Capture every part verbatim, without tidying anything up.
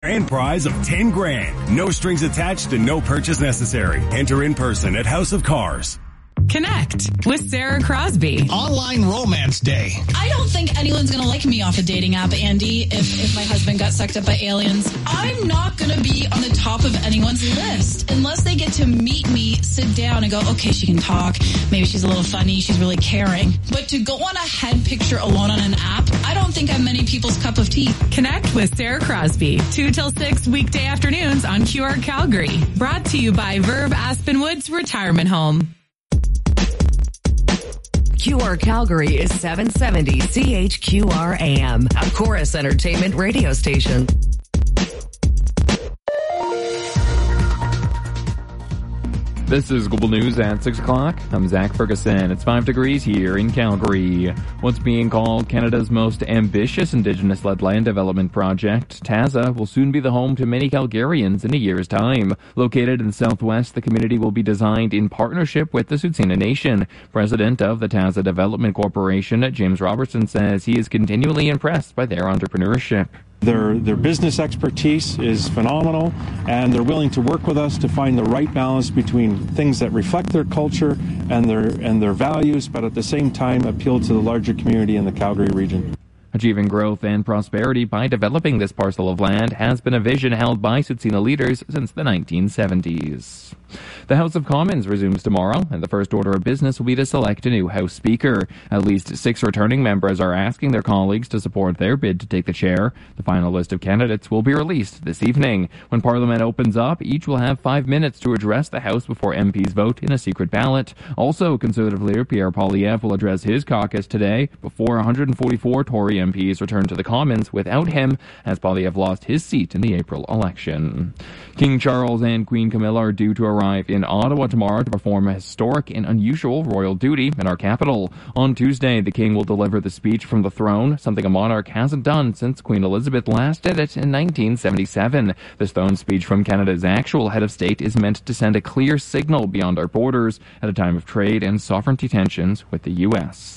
grand prize of ten grand. No strings attached and no purchase necessary. Enter in person at House of Cars. Connect with Sarah Crosby. Online Romance Day. I don't think anyone's going to like me off a dating app, Andy, if, if my husband got sucked up by aliens. I'm not going to be on the top of anyone's list unless they get to meet me, sit down and go, okay, she can talk. Maybe she's a little funny. She's really caring. But to go on a head picture alone on an app, I don't think I'm many people's cup of tea. Connect with Sarah Crosby. two till six weekday afternoons on Q R Calgary. Brought to you by Verve Aspen Woods Retirement Home. Q R Calgary is seven seventy C H Q R A M, a Chorus Entertainment radio station. This is Global News at six o'clock. I'm Zach Ferguson. It's five degrees here in Calgary. What's being called Canada's most ambitious Indigenous-led land development project, Taza, will soon be the home to many Calgarians in a year's time. Located in the southwest, the community will be designed in partnership with the Tsuut'ina Nation. President of the Taza Development Corporation, James Robertson, says he is continually impressed by their entrepreneurship. Their their business expertise is phenomenal, and they're willing to work with us to find the right balance between things that reflect their culture and their and their values, but at the same time appeal to the larger community in the Calgary region. Achieving growth and prosperity by developing this parcel of land has been a vision held by Tsuut'ina leaders since the nineteen seventies. The House of Commons resumes tomorrow, and the first order of business will be to select a new House Speaker. At least six returning members are asking their colleagues to support their bid to take the chair. The final list of candidates will be released this evening. When Parliament opens up, each will have five minutes to address the House before M Ps vote in a secret ballot. Also, Conservative leader Pierre Poilievre will address his caucus today before one hundred forty-four Tory M Ps return to the Commons without him, as Poilievre lost his seat in the April election. King Charles and Queen Camilla are due to arrive in Ottawa tomorrow to perform a historic and unusual royal duty in our capital. On Tuesday, the King will deliver the speech from the throne, something a monarch hasn't done since Queen Elizabeth last did it in nineteen seventy-seven. This throne speech from Canada's actual head of state is meant to send a clear signal beyond our borders at a time of trade and sovereignty tensions with the U S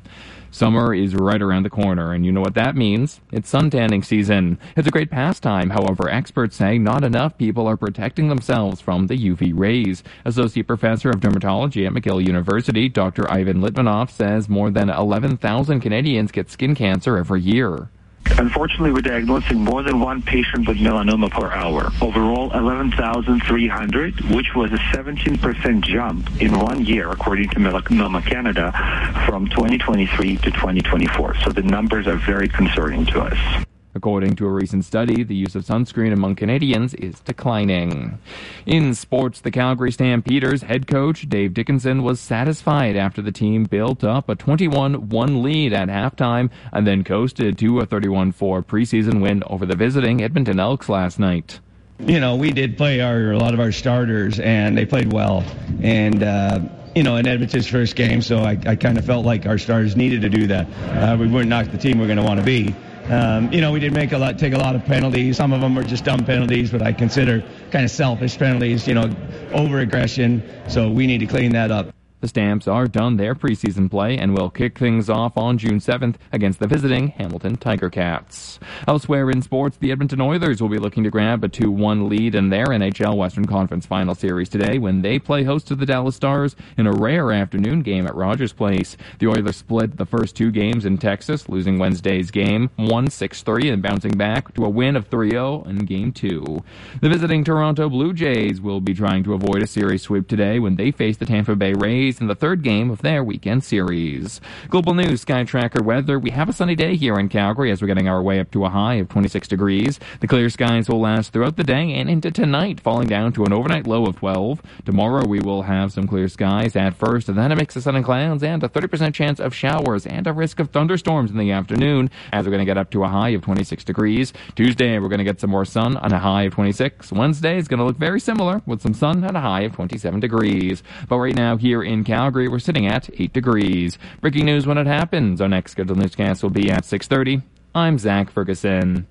Summer is right around the corner, and you know what that means. It's suntanning season. It's a great pastime. However, experts say not enough people are protecting themselves from the U V rays. Associate Professor of Dermatology at McGill University, Doctor Ivan Litvinov, says more than eleven thousand Canadians get skin cancer every year. Unfortunately, we're diagnosing more than one patient with melanoma per hour. Overall, eleven thousand three hundred, which was a seventeen percent jump in one year, according to Melanoma Canada, from twenty twenty-three to twenty twenty-four. So the numbers are very concerning to us. According to a recent study, the use of sunscreen among Canadians is declining. In sports, the Calgary Stampeders head coach Dave Dickinson was satisfied after the team built up a twenty-one one lead at halftime and then coasted to a thirty-one four preseason win over the visiting Edmonton Elks last night. You know, we did play our a lot of our starters, and they played well. And, uh, you know, in Edmonton's first game, so I, I kind of felt like our starters needed to do that. Uh, we weren't not the team we're going to want to be. Um, you know, we did make a lot, take a lot of penalties. Some of them were just dumb penalties, but I consider kind of selfish penalties, you know, over-aggression. So we need to clean that up. The Stamps are done their preseason play and will kick things off on June seventh against the visiting Hamilton Tiger Cats. Elsewhere in sports, the Edmonton Oilers will be looking to grab a two one lead in their N H L Western Conference Final Series today when they play host to the Dallas Stars in a rare afternoon game at Rogers Place. The Oilers split the first two games in Texas, losing Wednesday's game one six three and bouncing back to a win of three oh in Game two. The visiting Toronto Blue Jays will be trying to avoid a series sweep today when they face the Tampa Bay Rays in the third game of their weekend series. Global News Sky Tracker weather. We have a sunny day here in Calgary as we're getting our way up to a high of twenty-six degrees. The clear skies will last throughout the day and into tonight, falling down to an overnight low of twelve. Tomorrow we will have some clear skies at first, and then a mix of sun and clouds and a thirty percent chance of showers and a risk of thunderstorms in the afternoon as we're going to get up to a high of twenty-six degrees. Tuesday we're going to get some more sun on a high of twenty-six. Wednesday is going to look very similar with some sun at a high of twenty-seven degrees. But right now here in Calgary, we're sitting at eight degrees. Breaking news when it happens. Our next scheduled newscast will be at six thirty. I'm Zach Ferguson.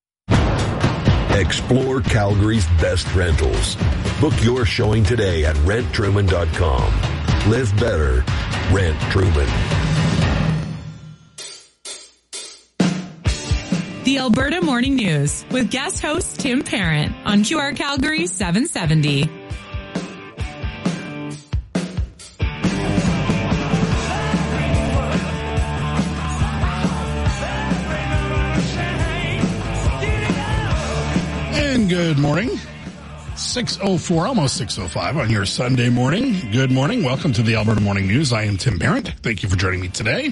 Explore Calgary's best rentals. Book your showing today at rent truman dot com. Live better. Rent Truman. The Alberta Morning News with guest host Tim Parent on Q R Calgary seven seventy. And good morning. six oh four, almost six oh five on your Sunday morning. Good morning. Welcome to the Alberta Morning News. I am Tim Parent. Thank you for joining me today.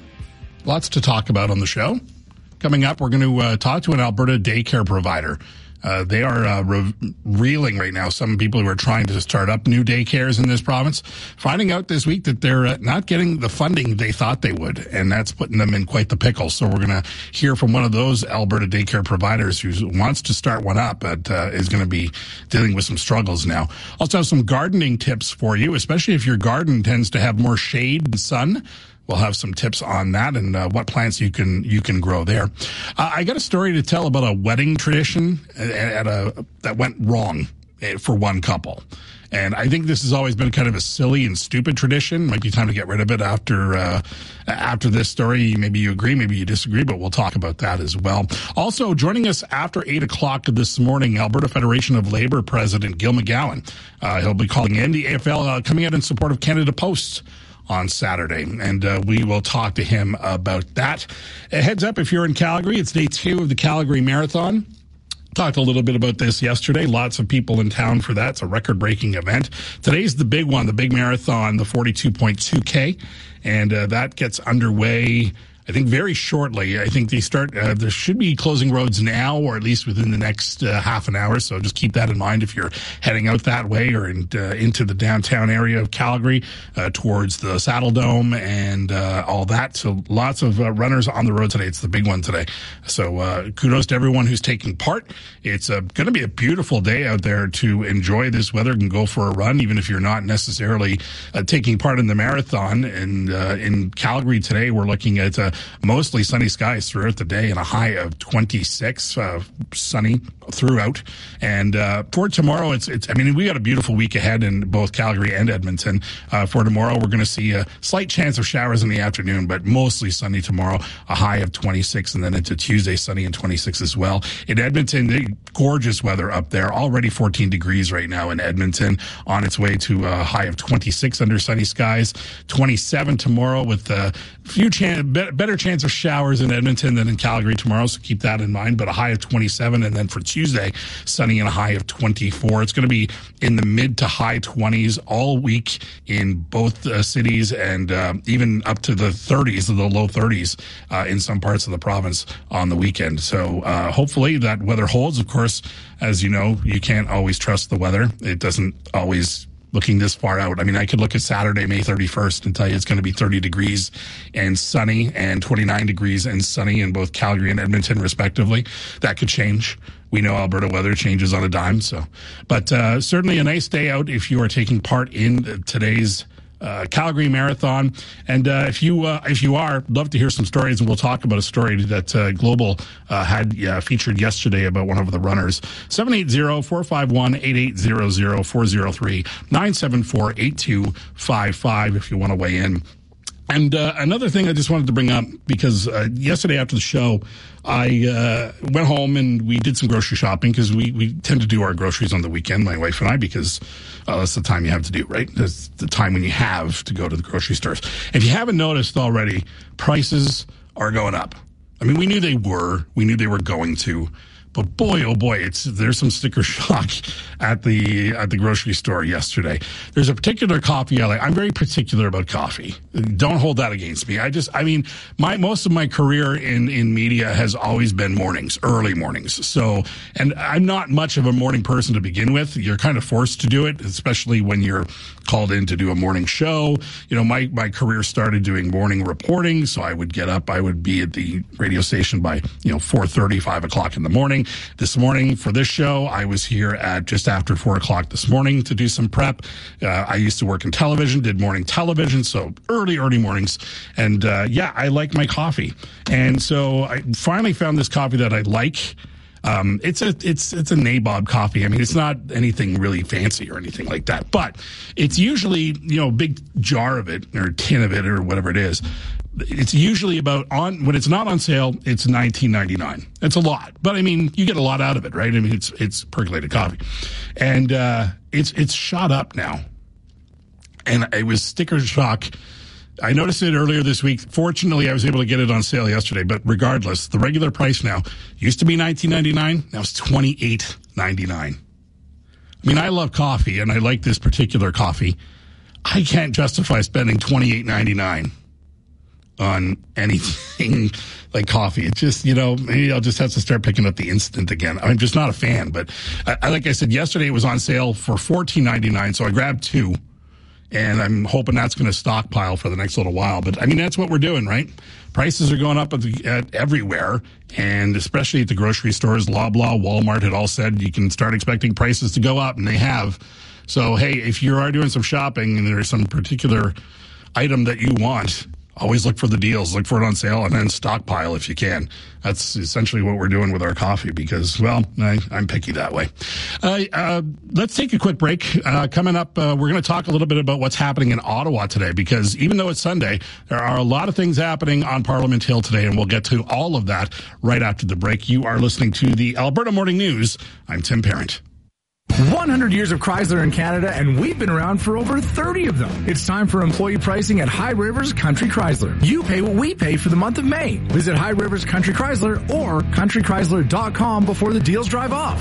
Lots to talk about on the show. Coming up, we're going to uh, talk to an Alberta daycare provider. Uh, they are uh, re- reeling right now. Some people who are trying to start up new daycares in this province, finding out this week that they're uh, not getting the funding they thought they would, and that's putting them in quite the pickle. So we're going to hear from one of those Alberta daycare providers who wants to start one up, but uh, is going to be dealing with some struggles now. Also have some gardening tips for you, especially if your garden tends to have more shade and sun. We'll have some tips on that and uh, what plants you can you can grow there. Uh, I got a story to tell about a wedding tradition at, at a that went wrong for one couple. And I think this has always been kind of a silly and stupid tradition. Might be time to get rid of it after uh, after this story. Maybe you agree, maybe you disagree, but we'll talk about that as well. Also, joining us after eight o'clock this morning, Alberta Federation of Labour President Gil McGowan. Uh, he'll be calling in the A F L uh, coming out in support of Canada Post on Saturday, and uh, we will talk to him about that. A heads up, if you're in Calgary, it's day two of the Calgary Marathon. Talked a little bit about this yesterday. Lots of people in town for that. It's a record-breaking event. Today's the big one, the big marathon, the forty-two point two K, and uh, that gets underway, I think, very shortly. I think they start, uh, there should be closing roads now, or at least within the next uh, half an hour. So just keep that in mind if you're heading out that way or in, uh, into the downtown area of Calgary, uh, towards the Saddle Dome and uh, all that. So lots of uh, runners on the road today. It's the big one today. So uh, kudos to everyone who's taking part. It's uh, going to be a beautiful day out there to enjoy this weather and go for a run, even if you're not necessarily uh, taking part in the marathon. And uh, in Calgary today, we're looking at uh, mostly sunny skies throughout the day and a high of twenty-six, uh, sunny throughout. And, uh, for tomorrow, it's, it's, I mean, we got a beautiful week ahead in both Calgary and Edmonton. Uh, for tomorrow, we're going to see a slight chance of showers in the afternoon, but mostly sunny tomorrow, a high of twenty-six, and then into Tuesday, sunny and twenty-six as well. In Edmonton, gorgeous weather up there, already fourteen degrees right now in Edmonton, on its way to a high of twenty-six under sunny skies, twenty-seven tomorrow with a few chance, better chance of showers in Edmonton than in Calgary tomorrow, so keep that in mind, but a high of twenty-seven, and then for Tuesday, sunny and a high of twenty-four. It's going to be in the mid to high twenties all week in both uh, cities, and uh, even up to the thirties, or the low thirties uh, in some parts of the province on the weekend. So uh, hopefully that weather holds. Of course, as you know, you can't always trust the weather. It doesn't always looking this far out. I mean, I could look at Saturday, May thirty-first, and tell you it's going to be thirty degrees and sunny, and twenty-nine degrees and sunny in both Calgary and Edmonton, respectively. That could change. We know Alberta weather changes on a dime. So, but uh, certainly a nice day out if you are taking part in today's Uh, Calgary Marathon. And uh, if you uh, if you are, love to hear some stories, and we'll talk about a story that uh, Global uh, had uh, featured yesterday about one of the runners. seven eight zero, four five one, eight eight zero zero, four zero three, nine seven four, eight two five five if you want to weigh in. And uh, another thing I just wanted to bring up, because uh, yesterday after the show, I uh, went home and we did some grocery shopping, because we, we tend to do our groceries on the weekend, my wife and I, because uh, that's the time you have to do, right? That's the time when you have to go to the grocery stores. If you haven't noticed already, prices are going up. I mean, we knew they were. We knew they were going to. But boy, oh boy, it's there's some sticker shock at the at the grocery store yesterday. There's a particular coffee I like. I'm very particular about coffee. Don't hold that against me. I just, I mean, my most of my career in in media has always been mornings, early mornings. So, and I'm not much of a morning person to begin with. You're kind of forced to do it, especially when you're called in to do a morning show. You know, my my career started doing morning reporting, so I would get up. I would be at the radio station by you know four thirty, five o'clock in the morning. This morning for this show, I was here at just after four o'clock this morning to do some prep. Uh, I used to work in television, did morning television, so early, early mornings. And uh, yeah, I like my coffee. And so I finally found this coffee that I like. Um, it's a, it's, it's a Nabob coffee. I mean, it's not anything really fancy or anything like that, but it's usually, you know, a big jar of it or tin of it or whatever it is. it's usually about on when it's not on sale, it's nineteen ninety-nine. It's a lot, but I mean, you get a lot out of it, right? I mean, it's it's percolated coffee, and uh, it's it's shot up now, and it was sticker shock. I noticed it earlier this week. Fortunately, I was able to get it on sale yesterday, but regardless, the regular price now used to be nineteen ninety-nine. Now it's twenty-eight ninety-nine. I mean, I love coffee, and I like this particular coffee. I can't justify spending twenty-eight ninety-nine on anything like coffee. It's just, you know, maybe I'll just have to start picking up the instant again. I'm just not a fan, but I, like I said, yesterday it was on sale for fourteen ninety-nine, so I grabbed two, and I'm hoping that's going to stockpile for the next little while. But I mean, that's what we're doing, right? Prices are going up at, the, at everywhere, and especially at the grocery stores. Loblaw, Walmart had all said you can start expecting prices to go up, and they have. So, hey, if you are doing some shopping and there's some particular item that you want, always look for the deals, look for it on sale, and then stockpile if you can. That's essentially what we're doing with our coffee because, well, I, I'm picky that way. Uh, uh, let's take a quick break. Uh, coming up, uh, we're going to talk a little bit about what's happening in Ottawa today because even though it's Sunday, there are a lot of things happening on Parliament Hill today, and we'll get to all of that right after the break. You are listening to the Alberta Morning News. I'm Tim Parent. one hundred years of Chrysler in Canada, and we've been around for over thirty of them. It's time for employee pricing at High Rivers Country Chrysler. You pay what we pay for the month of May. Visit High Rivers Country Chrysler or country chrysler dot com before the deals drive off.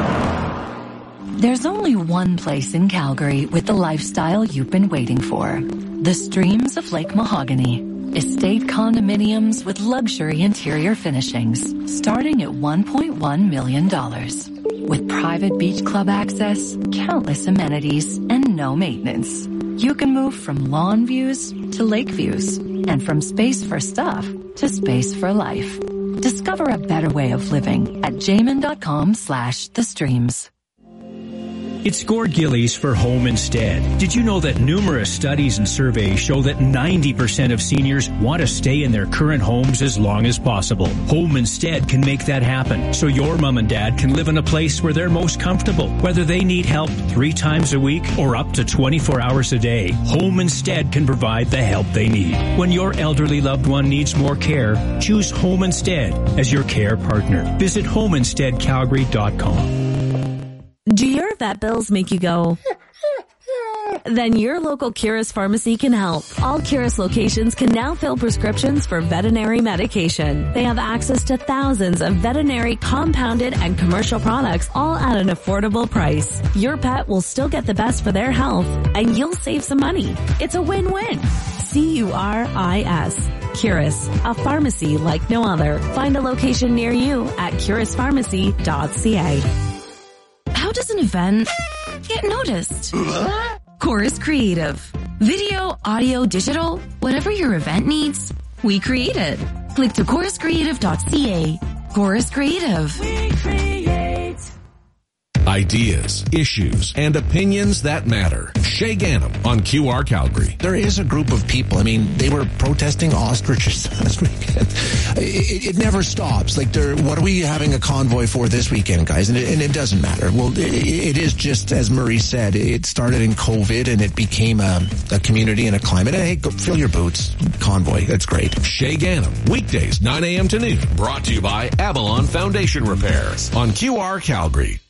There's only one place in Calgary with the lifestyle you've been waiting for. The Streams of Lake Mahogany. Estate condominiums with luxury interior finishings starting at one point one million dollars. With private beach club access, countless amenities, and no maintenance. You can move from lawn views to lake views, and from space for stuff to space for life. Discover a better way of living at jamin.com slash the streams. It's Gord Gillies for Home Instead. Did you know that numerous studies and surveys show that ninety percent of seniors want to stay in their current homes as long as possible? Home Instead can make that happen, so your mom and dad can live in a place where they're most comfortable, whether they need help three times a week or up to twenty-four hours a day. Home Instead can provide the help they need. When your elderly loved one needs more care, choose Home Instead as your care partner. Visit home instead calgary dot com. Do your vet bills make you go? Then your local Curis pharmacy can help. All Curis locations can now fill prescriptions for veterinary medication. They have access to thousands of veterinary compounded and commercial products, all at an affordable price. Your pet will still get the best for their health, and you'll save some money. It's a win-win. C U R I S. Curis, a pharmacy like no other. Find a location near you at curis pharmacy dot c a. How does an event get noticed? Chorus Creative. Video, audio, digital, whatever your event needs, we create it. Click to chorus creative dot c a. Chorus Creative. We create. Ideas, issues, and opinions that matter. Shay Gannam on Q R Calgary. There is a group of people. I mean, they were protesting ostriches last weekend. It, it never stops. Like, what are we having a convoy for this weekend, guys? And it, and it doesn't matter. Well, it, it is just, as Marie said, it started in COVID and it became a, a community and a climate. Hey, go fill your boots. Convoy. That's great. Shay Gannam, weekdays, nine a.m. to noon. Brought to you by Avalon Foundation Repairs on Q R Calgary.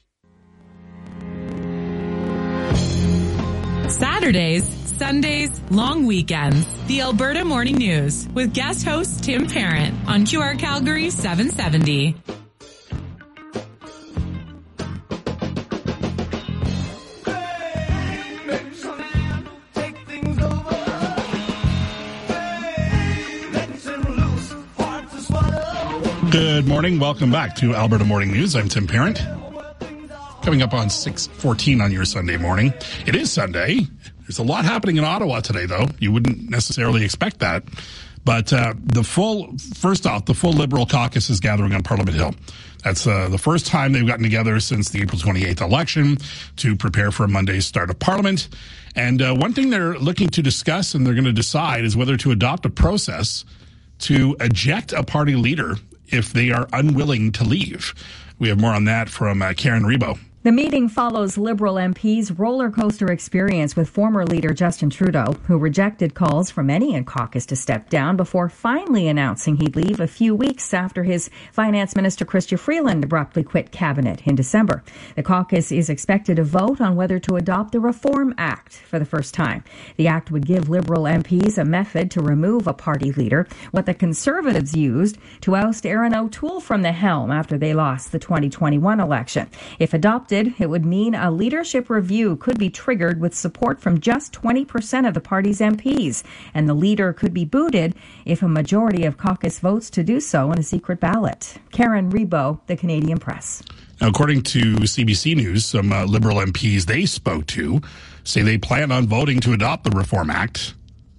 Saturdays, Sundays, long weekends. The Alberta Morning News with guest host Tim Parent on Q R Calgary seven seventy. Good morning. Welcome back to Alberta Morning News. I'm Tim Parent. Coming up on six fourteen on your Sunday morning. It is Sunday. There's a lot happening in Ottawa today, though. You wouldn't necessarily expect that. But uh, the full, first off, the full Liberal caucus is gathering on Parliament Hill. That's uh, the first time they've gotten together since the April twenty-eighth election to prepare for Monday's start of Parliament. And uh, one thing they're looking to discuss and they're going to decide is whether to adopt a process to eject a party leader if they are unwilling to leave. We have more on that from uh, Karen Rebo The meeting follows Liberal M P's roller coaster experience with former leader Justin Trudeau, who rejected calls from many in caucus to step down before finally announcing he'd leave a few weeks after his Finance Minister Chrystia Freeland abruptly quit cabinet in December. The caucus is expected to vote on whether to adopt the Reform Act for the first time. The act would give Liberal M Ps a method to remove a party leader, what the Conservatives used to oust Erin O'Toole from the helm after they lost the twenty twenty-one election. If adopted, it would mean a leadership review could be triggered with support from just twenty percent of the party's M Ps, and the leader could be booted if a majority of caucus votes to do so in a secret ballot. Karen Rebo, The Canadian Press. Now, according to C B C News, some uh, Liberal M Ps they spoke to say they plan on voting to adopt the Reform Act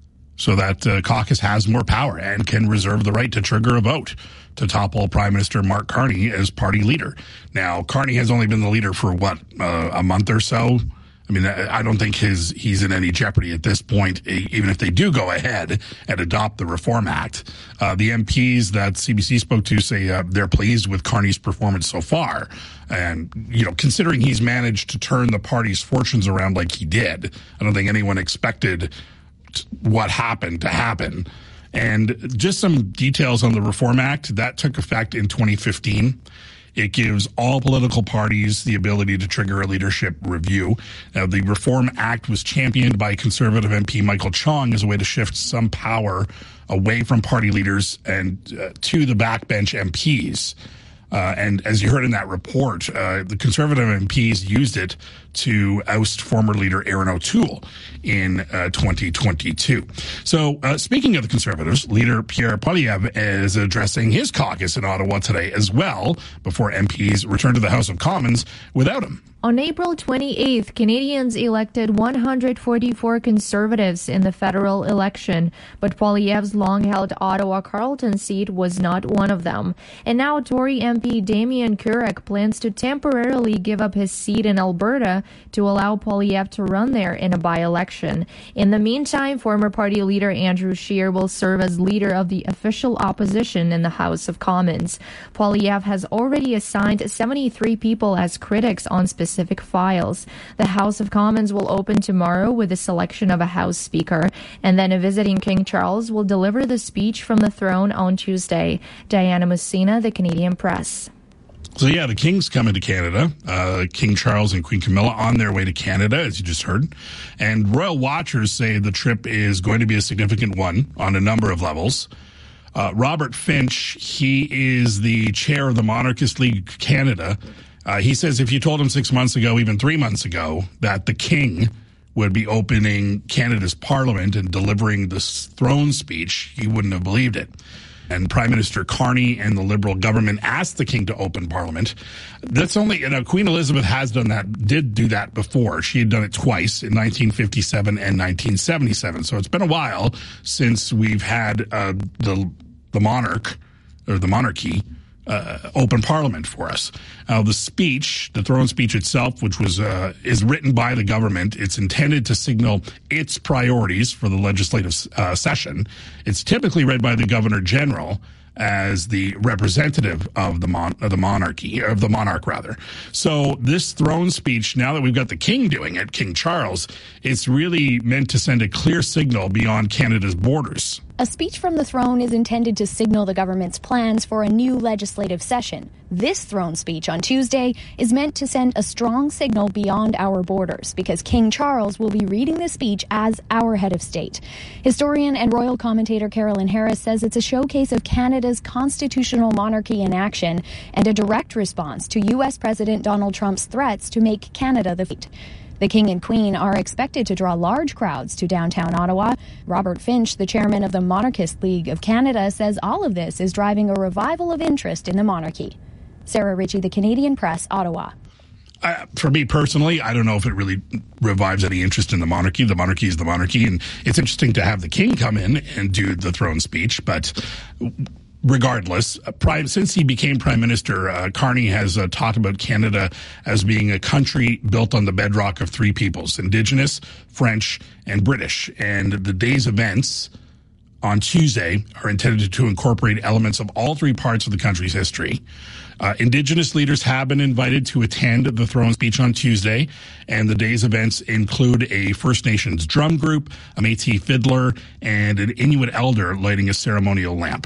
so that uh, caucus has more power and can reserve the right to trigger a vote to topple Prime Minister Mark Carney as party leader. Now, Carney has only been the leader for, what, uh, a month or so? I mean, I don't think his he's in any jeopardy at this point, even if they do go ahead and adopt the Reform Act. Uh, the M Ps that C B C spoke to say uh, they're pleased with Carney's performance so far. And, you know, considering he's managed to turn the party's fortunes around like he did, I don't think anyone expected t- what happened to happen. And just some details on the Reform Act that took effect in twenty fifteen. It gives all political parties the ability to trigger a leadership review. Now, the Reform Act was championed by Conservative M P Michael Chong as a way to shift some power away from party leaders and uh, to the backbench M Ps. Uh, and as you heard in that report, uh, the Conservative M Ps used it to oust former leader Erin O'Toole in uh, twenty twenty-two. So uh, speaking of the Conservatives, leader Pierre Poilievre is addressing his caucus in Ottawa today as well before M Ps return to the House of Commons without him. On April twenty-eighth, Canadians elected one hundred forty-four Conservatives in the federal election, but Poilievre's long-held Ottawa-Carleton seat was not one of them. And now Tory M P Damien Kurek plans to temporarily give up his seat in Alberta to allow Poilievre to run there in a by-election. In the meantime, former party leader Andrew Scheer will serve as leader of the official opposition in the House of Commons. Poilievre has already assigned seventy-three people as critics on specific Specific files. The House of Commons will open tomorrow with the selection of a House Speaker, and then a visiting King Charles will deliver the speech from the throne on Tuesday. Diana Messina, The Canadian Press. So yeah, the King's coming to Canada. Uh, King Charles and Queen Camilla on their way to Canada, as you just heard. And royal watchers say the trip is going to be a significant one on a number of levels. Uh, Robert Finch, he is the chair of the Monarchist League Canada. Uh, he says if you told him six months ago, even three months ago, that the King would be opening Canada's Parliament and delivering this throne speech, he wouldn't have believed it. And Prime Minister Carney and the Liberal government asked the King to open Parliament. That's only, you know, Queen Elizabeth has done that, did do that before. She had done it twice in nineteen fifty-seven and nineteen seventy-seven. So it's been a while since we've had uh, the the monarch, or the monarchy, Uh, open Parliament for us. Uh, the speech, the throne speech itself, which was uh, is written by the government, it's intended to signal its priorities for the legislative uh, session. It's typically read by the Governor General as the representative of the mon- of the monarchy, of the monarch rather. So this throne speech, now that we've got the King doing it, King Charles, it's really meant to send a clear signal beyond Canada's borders. A speech from the throne is intended to signal the government's plans for a new legislative session. This throne speech on Tuesday is meant to send a strong signal beyond our borders because King Charles will be reading the speech as our head of state. Historian and royal commentator Carolyn Harris says it's a showcase of Canada's constitutional monarchy in action and a direct response to U S President Donald Trump's threats to make Canada the fate. The King and Queen are expected to draw large crowds to downtown Ottawa. Robert Finch, the chairman of the Monarchist League of Canada, says all of this is driving a revival of interest in the monarchy. Sarah Ritchie, The Canadian Press, Ottawa. Uh, for me personally, I don't know if it really revives any interest in the monarchy. The monarchy is the monarchy, and it's interesting to have the King come in and do the throne speech, but regardless, uh, prime, since he became Prime Minister, uh, Carney has uh, talked about Canada as being a country built on the bedrock of three peoples, Indigenous, French, and British. And the day's events on Tuesday are intended to incorporate elements of all three parts of the country's history. Uh, Indigenous leaders have been invited to attend the throne speech on Tuesday, and the day's events include a First Nations drum group, a Métis fiddler, and an Inuit elder lighting a ceremonial lamp.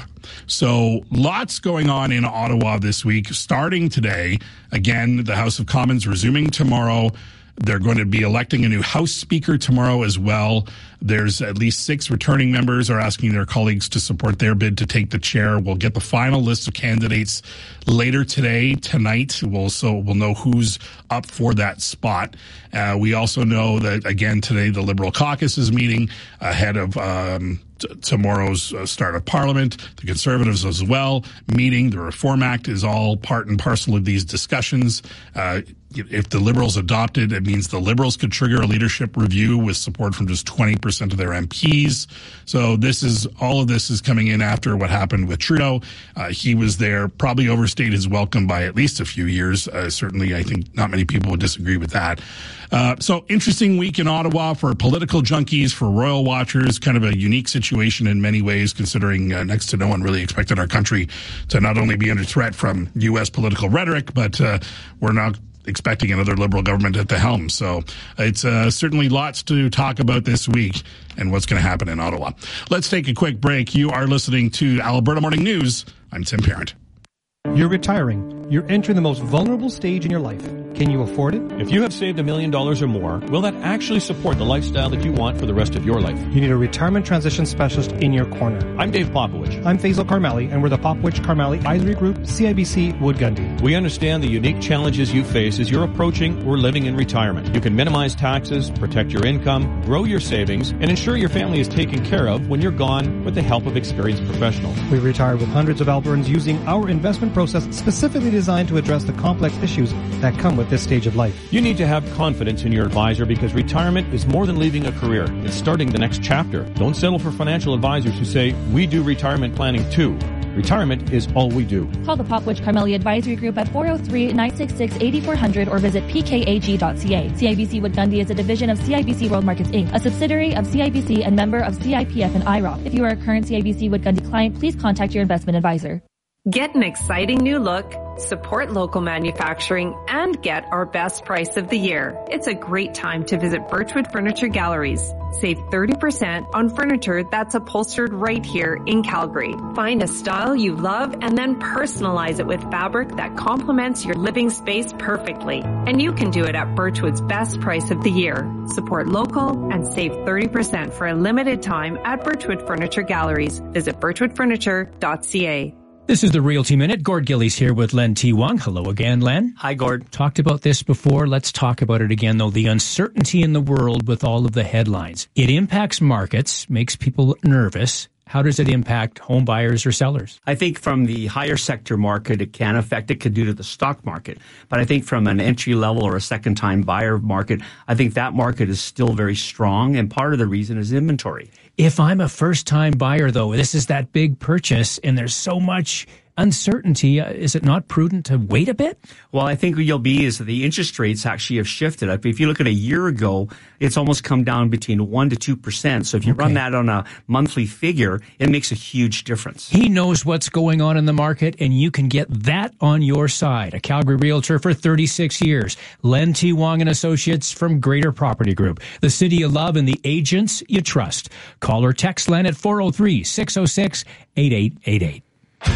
So lots going on in Ottawa this week, starting today. Again, the House of Commons resuming tomorrow. They're going to be electing a new House Speaker tomorrow as well. There's at least six returning members are asking their colleagues to support their bid to take the chair. We'll get the final list of candidates later today, tonight. We'll so we'll know who's up for that spot. Uh, we also know that, again, today the Liberal caucus is meeting ahead of um, t- tomorrow's uh, start of Parliament. The Conservatives as well meeting. The Reform Act is all part and parcel of these discussions. Uh, If the Liberals adopted, it means the Liberals could trigger a leadership review with support from just twenty percent of their M Ps. So this is, all of this is coming in after what happened with Trudeau. Uh, he was there, probably overstayed his welcome by at least a few years. Uh, certainly, I think not many people would disagree with that. Uh, so interesting week in Ottawa for political junkies, for royal watchers, kind of a unique situation in many ways, considering uh, next to no one really expected our country to not only be under threat from U S political rhetoric, but uh, we're not expecting another Liberal government at the helm. So it's uh, certainly lots to talk about this week and what's going to happen in Ottawa. Let's take a quick break. You are listening to Alberta Morning News. I'm Tim Parent. You're retiring. You're entering the most vulnerable stage in your life. Can you afford it? If you have saved a million dollars or more, will that actually support the lifestyle that you want for the rest of your life? You need a retirement transition specialist in your corner. I'm Dave Popowich. I'm Faisal Karmali, and we're the Popowich Karmali Advisory Group, C I B C Wood Gundy. We understand the unique challenges you face as you're approaching or living in retirement. You can minimize taxes, protect your income, grow your savings, and ensure your family is taken care of when you're gone with the help of experienced professionals. We've retired with hundreds of Albertans using our investment process specifically designed to address the complex issues that come with this stage of life. You need to have confidence in your advisor because retirement is more than leaving a career. It's starting the next chapter. Don't settle for financial advisors who say, we do retirement planning too. Retirement is all we do. Call the Popwich Carmeli Advisory Group at four oh three, nine six six, eight four zero zero or visit p k a g dot c a. C I B C Wood Gundy is a division of C I B C World Markets Incorporated, a subsidiary of C I B C and member of C I P F and I R O C. If you are a current C I B C Wood Gundy client, please contact your investment advisor. Get an exciting new look, support local manufacturing, and get our best price of the year. It's a great time to visit Birchwood Furniture Galleries. Save thirty percent on furniture that's upholstered right here in Calgary. Find a style you love and then personalize it with fabric that complements your living space perfectly. And you can do it at Birchwood's best price of the year. Support local and save thirty percent for a limited time at Birchwood Furniture Galleries. Visit birchwood furniture dot c a. This is the Realty Minute. Gord Gillies here with Len T. Wong. Hello again, Len. Hi, Gord. Talked about this before. Let's talk about it again, though. The uncertainty in the world with all of the headlines. It impacts markets, makes people nervous. How does it impact home buyers or sellers? I think from the higher sector market, it can affect it, could do to the stock market. But I think from an entry level or a second time buyer market, I think that market is still very strong. And part of the reason is inventory. If I'm a first time buyer, though, this is that big purchase and there's so much uncertainty, uh, is it not prudent to wait a bit? Well, I think what you'll be is that the interest rates actually have shifted. If you look at a year ago, it's almost come down between one to two percent. So if you okay. run that on a monthly figure, it makes a huge difference. He knows what's going on in the market, and you can get that on your side. A Calgary realtor for thirty-six years. Len T. Wong and Associates from Greater Property Group. The city you love and the agents you trust. Call or text Len at four oh three, six oh six, eight eight eight eight.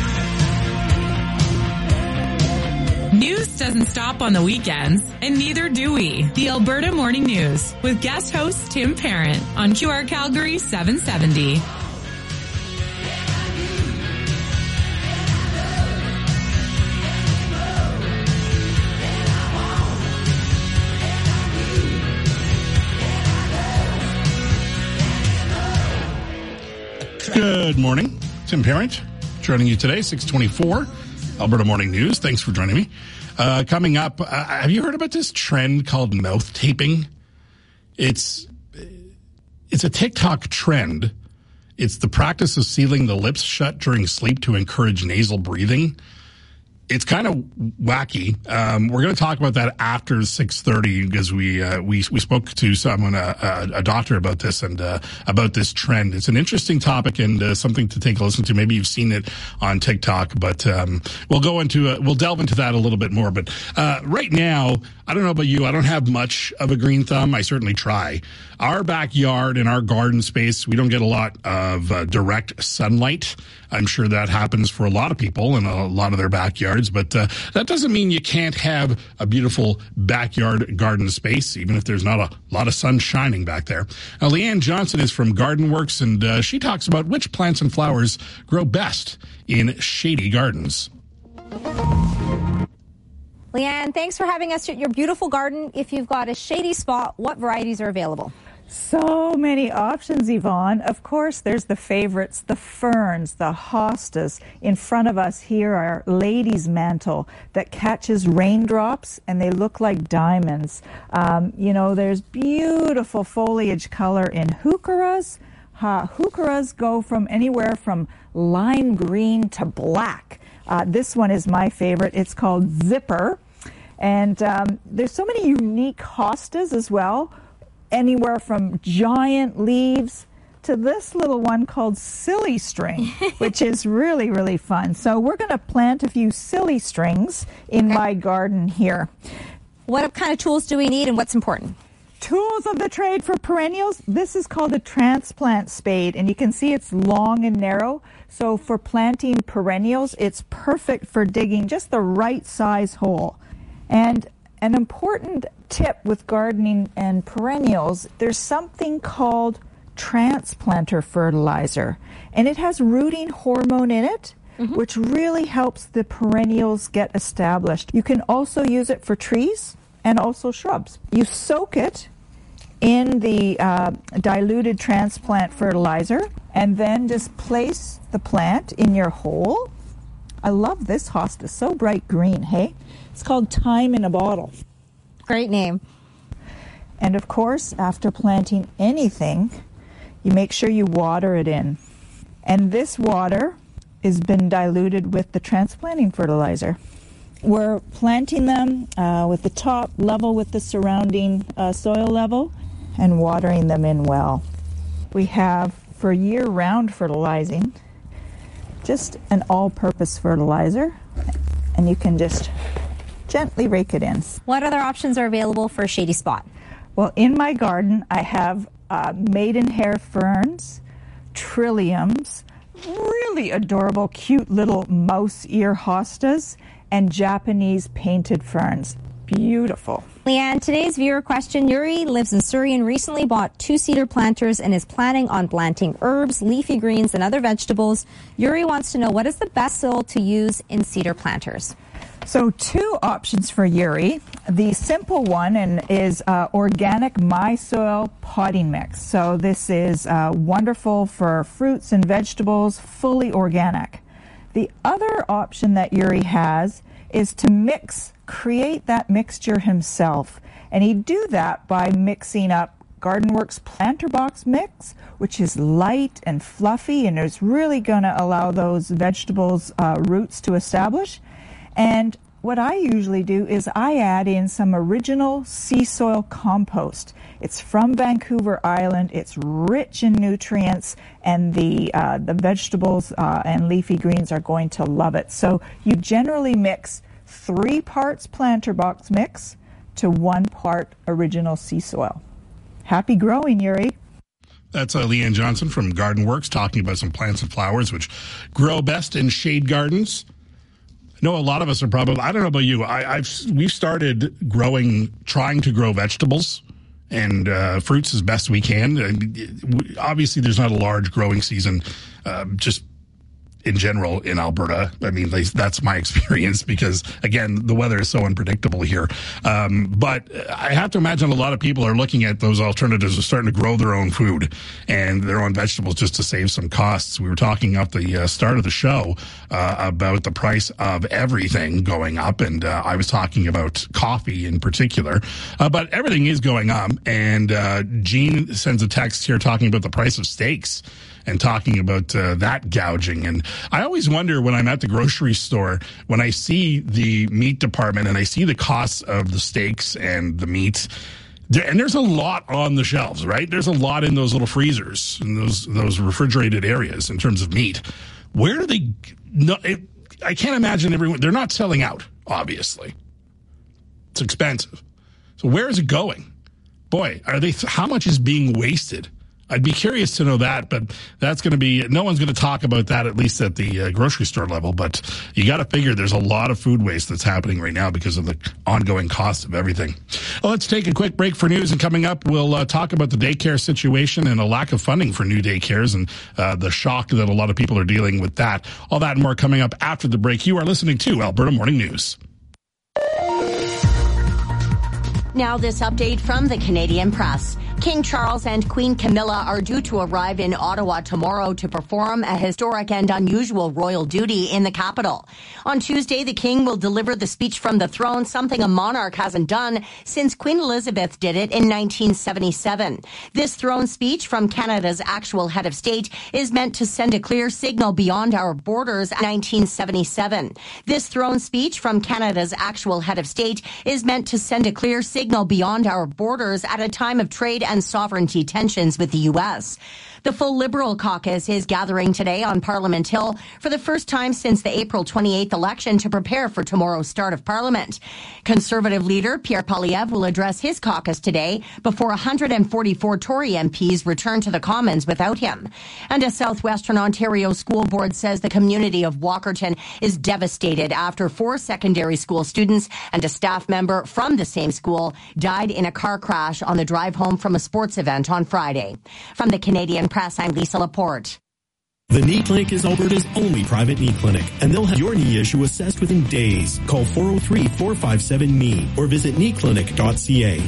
News doesn't stop on the weekends, and neither do we. The Alberta Morning News with guest host Tim Parent on Q R Calgary seven seventy. Good morning. Tim Parent joining you today, six twenty-four. Alberta Morning News. Thanks for joining me. Uh, coming up, uh, have you heard about this trend called mouth taping? It's it's a TikTok trend. It's the practice of sealing the lips shut during sleep to encourage nasal breathing. It's kind of wacky. Um, we're going to talk about that after six thirty because we uh, we we spoke to someone, uh, a doctor, about this and uh, about this trend. It's an interesting topic and uh, something to take a listen to. Maybe you've seen it on TikTok, but um, we'll go into uh, we'll delve into that a little bit more. But uh, right now, I don't know about you. I don't have much of a green thumb. I certainly try. Our backyard and our garden space, we don't get a lot of uh, direct sunlight. I'm sure that happens for a lot of people in a lot of their backyards, but uh, that doesn't mean you can't have a beautiful backyard garden space, even if there's not a lot of sun shining back there. Now, Leanne Johnson is from Garden Works, and uh, she talks about which plants and flowers grow best in shady gardens. Leanne, thanks for having us at your beautiful garden. If you've got a shady spot, what varieties are available? So many options, Yvonne. Of course, there's the favorites, the ferns, the hostas. In front of us here are lady's mantle that catches raindrops, and they look like diamonds. Um, you know, there's beautiful foliage color in heucheras. Uh, heucheras go from anywhere from lime green to black. Uh, this one is my favorite. It's called Zipper. And um, there's so many unique hostas as well. Anywhere from giant leaves to this little one called silly string, which is really, really fun. So we're going to plant a few silly strings in okay. my garden here. What kind of tools do we need and what's important? Tools of the trade for perennials. This is called a transplant spade, and you can see it's long and narrow. So for planting perennials, it's perfect for digging just the right size hole. And an important tip with gardening and perennials, there's something called transplanter fertilizer, and it has rooting hormone in it, mm-hmm. which really helps the perennials get established. You can also use it for trees and also shrubs. You soak it in the uh, diluted transplant fertilizer and then just place the plant in your hole. I love this hosta, so bright green, hey? It's called Time in a Bottle. Great name. And of course, after planting anything, you make sure you water it in. And this water has been diluted with the transplanting fertilizer. We're planting them uh, with the top level with the surrounding uh, soil level and watering them in well. We have, for year-round fertilizing, just an all-purpose fertilizer, and you can just gently rake it in. What other options are available for a shady spot? Well, in my garden, I have uh, maidenhair ferns, trilliums, really adorable, cute little mouse ear hostas, and Japanese painted ferns. Beautiful. Leanne, today's viewer question. Yuri lives in Surrey and recently bought two cedar planters and is planning on planting herbs, leafy greens, and other vegetables. Yuri wants to know, what is the best soil to use in cedar planters? So two options for Yuri. The simple one and is uh, organic MySoil potting mix. So this is uh, wonderful for fruits and vegetables, fully organic. The other option that Yuri has is to mix, create that mixture himself. And he'd do that by mixing up Garden Works Planter Box Mix, which is light and fluffy and is really going to allow those vegetables' uh, roots to establish. And what I usually do is I add in some original sea soil compost. It's from Vancouver Island. It's rich in nutrients, and the uh, the vegetables uh, and leafy greens are going to love it. So you generally mix three parts planter box mix to one part original sea soil. Happy growing, Yuri. That's uh, Leanne Johnson from Garden Works talking about some plants and flowers which grow best in shade gardens. I know a lot of us are probably, I don't know about you, I, I've we've started growing, trying to grow vegetables and uh, fruits as best we can. And obviously, there's not a large growing season, uh, just in general in Alberta. I mean, that's my experience because, again, the weather is so unpredictable here. Um, but I have to imagine a lot of people are looking at those alternatives of starting to grow their own food and their own vegetables just to save some costs. We were talking at the uh, start of the show uh, about the price of everything going up, and uh, I was talking about coffee in particular. Uh, but everything is going up, and uh, Jean sends a text here talking about the price of steaks. and talking about uh, that gouging. And I always wonder when I'm at the grocery store, when I see the meat department and I see the costs of the steaks and the meat, there, and there's a lot on the shelves, right? There's a lot in those little freezers and those those refrigerated areas in terms of meat. Where do they? No, it, I can't imagine everyone. They're not selling out, obviously. It's expensive. So where is it going? Boy, are they? How much is being wasted? I'd be curious to know that, but that's going to be, no one's going to talk about that, at least at the uh, grocery store level. But you got to figure there's a lot of food waste that's happening right now because of the ongoing cost of everything. Well, let's take a quick break for news, and coming up, we'll uh, talk about the daycare situation and a lack of funding for new daycares and uh, the shock that a lot of people are dealing with that. All that and more coming up after the break. You are listening to Alberta Morning News. Now this update from the Canadian Press. King Charles and Queen Camilla are due to arrive in Ottawa tomorrow to perform a historic and unusual royal duty in the capital. On Tuesday, the King will deliver the speech from the throne, something a monarch hasn't done since Queen Elizabeth did it in nineteen seventy-seven. This throne speech from Canada's actual head of state is meant to send a clear signal beyond our borders. nineteen seventy-seven. This throne speech from Canada's actual head of state is meant to send a clear signal beyond our borders at a time of trade and sovereignty tensions with the U S. The full Liberal caucus is gathering today on Parliament Hill for the first time since the April twenty-eighth election to prepare for tomorrow's start of Parliament. Conservative leader Pierre Poilievre will address his caucus today before one hundred forty-four Tory M Ps return to the Commons without him. And a Southwestern Ontario school board says the community of Walkerton is devastated after four secondary school students and a staff member from the same school died in a car crash on the drive home from a sports event on Friday. From the Canadian Press, I'm Lisa Laporte. The Knee Clinic is Alberta's only private knee clinic, and they'll have your knee issue assessed within days. Call four oh three, four five seven, K N E E or visit knee clinic dot c a.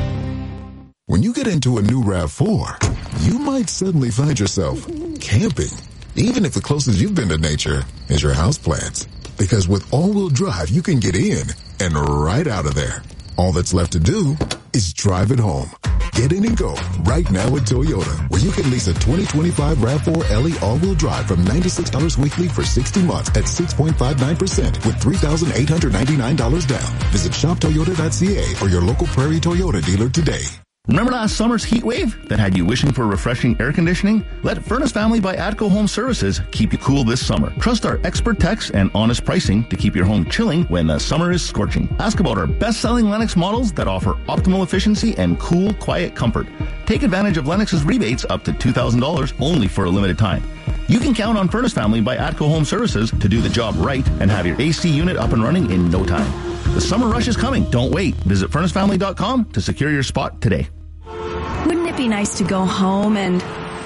When you get into a new RAV four, you might suddenly find yourself camping, even if the closest you've been to nature is your houseplants. Because with all-wheel drive, you can get in and right out of there. All that's left to do is drive it home. Get in and go right now at Toyota, where you can lease a twenty twenty-five RAV four L E all-wheel drive from ninety-six dollars weekly for sixty months at six point five nine percent with three thousand eight hundred ninety-nine dollars down. Visit shop toyota dot c a or your local Prairie Toyota dealer today. Remember last summer's heat wave that had you wishing for refreshing air conditioning? Let Furnace Family by Atco Home Services keep you cool this summer. Trust our expert techs and honest pricing to keep your home chilling when the summer is scorching. Ask about our best-selling Lennox models that offer optimal efficiency and cool, quiet comfort. Take advantage of Lennox's rebates up to two thousand dollars only for a limited time. You can count on Furnace Family by Atco Home Services to do the job right and have your A C unit up and running in no time. The summer rush is coming. Don't wait. Visit furnace family dot com to secure your spot today. Wouldn't it be nice to go home and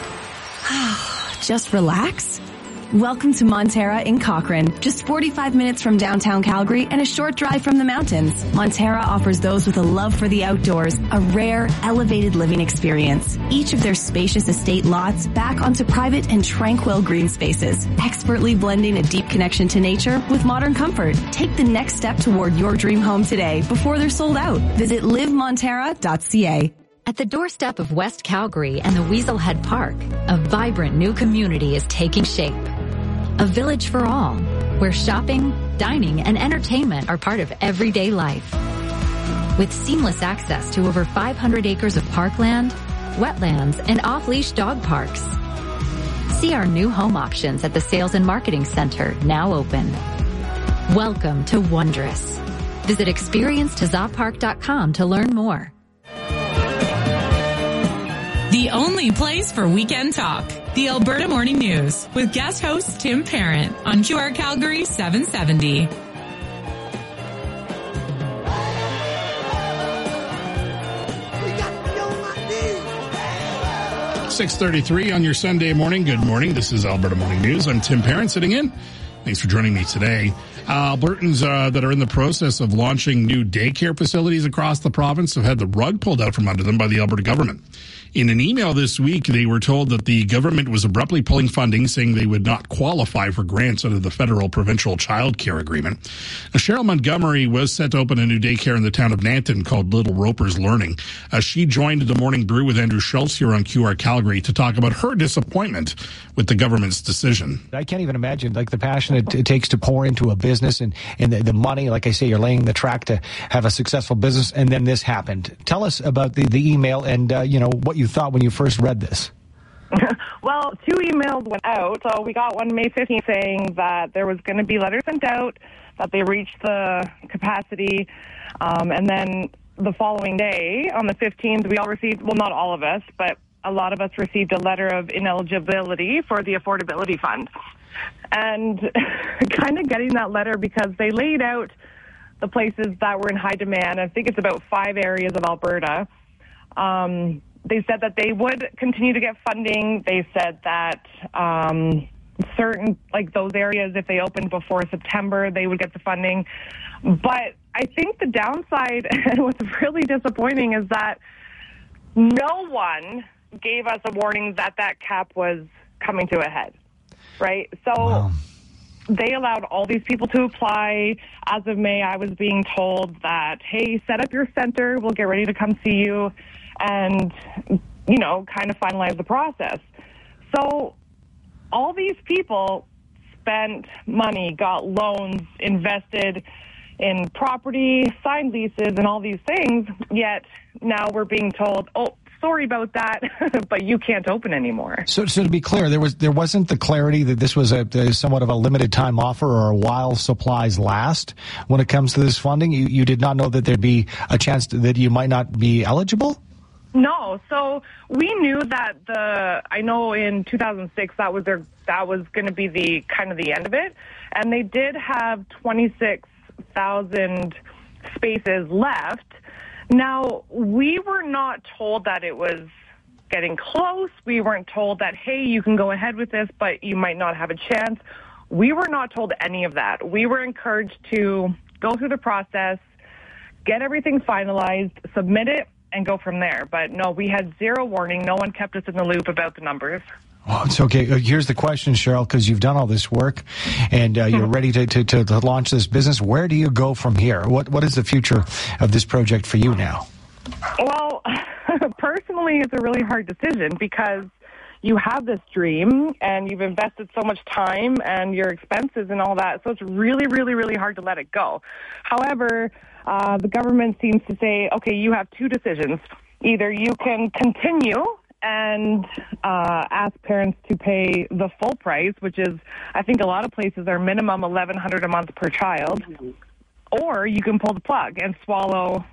just relax? Welcome to Montera in Cochrane, just forty-five minutes from downtown Calgary and a short drive from the mountains. Montera offers those with a love for the outdoors a rare, elevated living experience. Each of their spacious estate lots back onto private and tranquil green spaces, expertly blending a deep connection to nature with modern comfort. Take the next step toward your dream home today before they're sold out. Visit live montera dot c a. At the doorstep of West Calgary and the Weaselhead Park, a vibrant new community is taking shape. A village for all, where shopping, dining, and entertainment are part of everyday life. With seamless access to over five hundred acres of parkland, wetlands, and off-leash dog parks. See our new home options at the Sales and Marketing Center, now open. Welcome to Wondrous. Visit experience tazah park dot com to learn more. The only place for weekend talk. The Alberta Morning News with guest host Tim Parent on Q R Calgary seven seventy. six thirty-three on your Sunday morning. Good morning. This is Alberta Morning News. I'm Tim Parent sitting in. Thanks for joining me today. Uh, Albertans uh, that are in the process of launching new daycare facilities across the province have had the rug pulled out from under them by the Alberta government. In an email this week, they were told that the government was abruptly pulling funding, saying they would not qualify for grants under the federal provincial child care agreement. Now, Cheryl Montgomery was set to open a new daycare in the town of Nanton called Little Ropers Learning. Uh, she joined the Morning Brew with Andrew Schultz here on Q R Calgary to talk about her disappointment with the government's decision. I can't even imagine like the passion it, it takes to pour into a business and, and the, the money. Like I say, you're laying the track to have a successful business, and then this happened. Tell us about the, the email and, uh, you know, what you thought when you first read this. Well, two emails went out. So we got one May fifteenth saying that there was going to be letters sent out, that they reached the capacity. Um, and then the following day, on the fifteenth, we all received, well, not all of us, but a lot of us received a letter of ineligibility for the Affordability Fund. And kind of getting that letter because they laid out the places that were in high demand. I think it's about five areas of Alberta. Um, they said that they would continue to get funding. They said that um, certain, like those areas, if they opened before September, they would get the funding. But I think the downside, and what's really disappointing, is that no one gave us a warning that that cap was coming to a head, right? So wow. They allowed all these people to apply. As of May, I was being told that, hey, set up your center. We'll get ready to come see you and, you know, kind of finalize the process. So all these people spent money, got loans, invested in property, signed leases, and all these things, yet now we're being told, oh, sorry about that, but you can't open anymore. So, so to be clear, there was there wasn't the clarity that this was a, a somewhat of a limited time offer or a while supplies last when it comes to this funding. You you did not know that there'd be a chance to, that you might not be eligible? No. So we knew that the I know in two thousand six that was their that was going to be the kind of the end of it, and they did have twenty-six thousand spaces left. Now, we were not told that it was getting close. We weren't told that, hey, you can go ahead with this, but you might not have a chance. We were not told any of that. We were encouraged to go through the process, get everything finalized, submit it, and go from there. But no, we had zero warning. No one kept us in the loop about the numbers. Well, it's okay. Here's the question, Cheryl, because you've done all this work and uh, you're ready to, to, to launch this business. Where do you go from here? What What is the future of this project for you now? Well, personally, it's a really hard decision because you have this dream and you've invested so much time and your expenses and all that. So it's really, really, really hard to let it go. However, uh, the government seems to say, okay, you have two decisions. Either you can continue and uh, ask parents to pay the full price, which is, I think a lot of places are minimum eleven hundred dollars a month per child, or you can pull the plug and swallow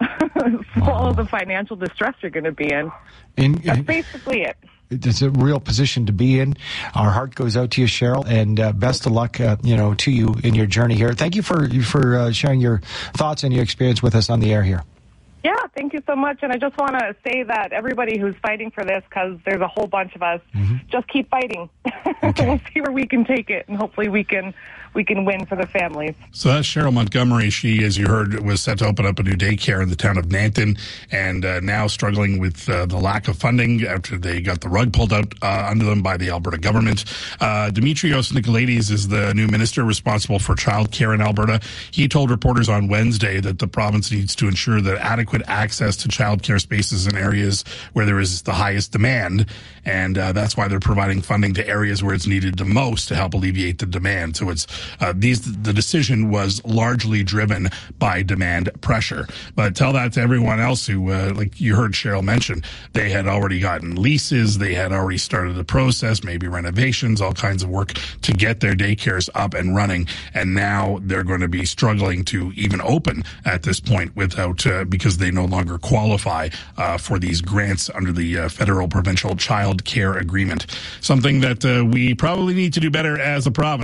swallow the financial distress you're going to be in. in That's basically it. It's a real position to be in. Our heart goes out to you, Cheryl, and uh, best of luck, uh, you know, to you in your journey here. Thank you for for uh, sharing your thoughts and your experience with us on the air here. Yeah, thank you so much. And I just want to say that everybody who's fighting for this, because there's a whole bunch of us, mm-hmm. just keep fighting. Okay. We'll see where we can take it, and hopefully we can we can win for the families. So that's Cheryl Montgomery. She, as you heard, was set to open up a new daycare in the town of Nanton, and uh, now struggling with uh, the lack of funding after they got the rug pulled out uh, under them by the Alberta government. Uh, Dimitrios Nicolaides is the new minister responsible for child care in Alberta. He told reporters on Wednesday that the province needs to ensure that adequate access to child care spaces in areas where there is the highest demand, and uh, that's why they're providing funding to areas where it's needed the most to help alleviate the demand. So it's uh, these the decision was largely driven by demand pressure. But tell that to everyone else who, uh, like you heard Cheryl mention, they had already gotten leases, they had already started the process, maybe renovations, all kinds of work to get their daycares up and running, and now they're going to be struggling to even open at this point without uh, because they no longer qualify uh, for these grants under the uh, federal provincial child care agreement. Something that uh, we probably need to do better as a province.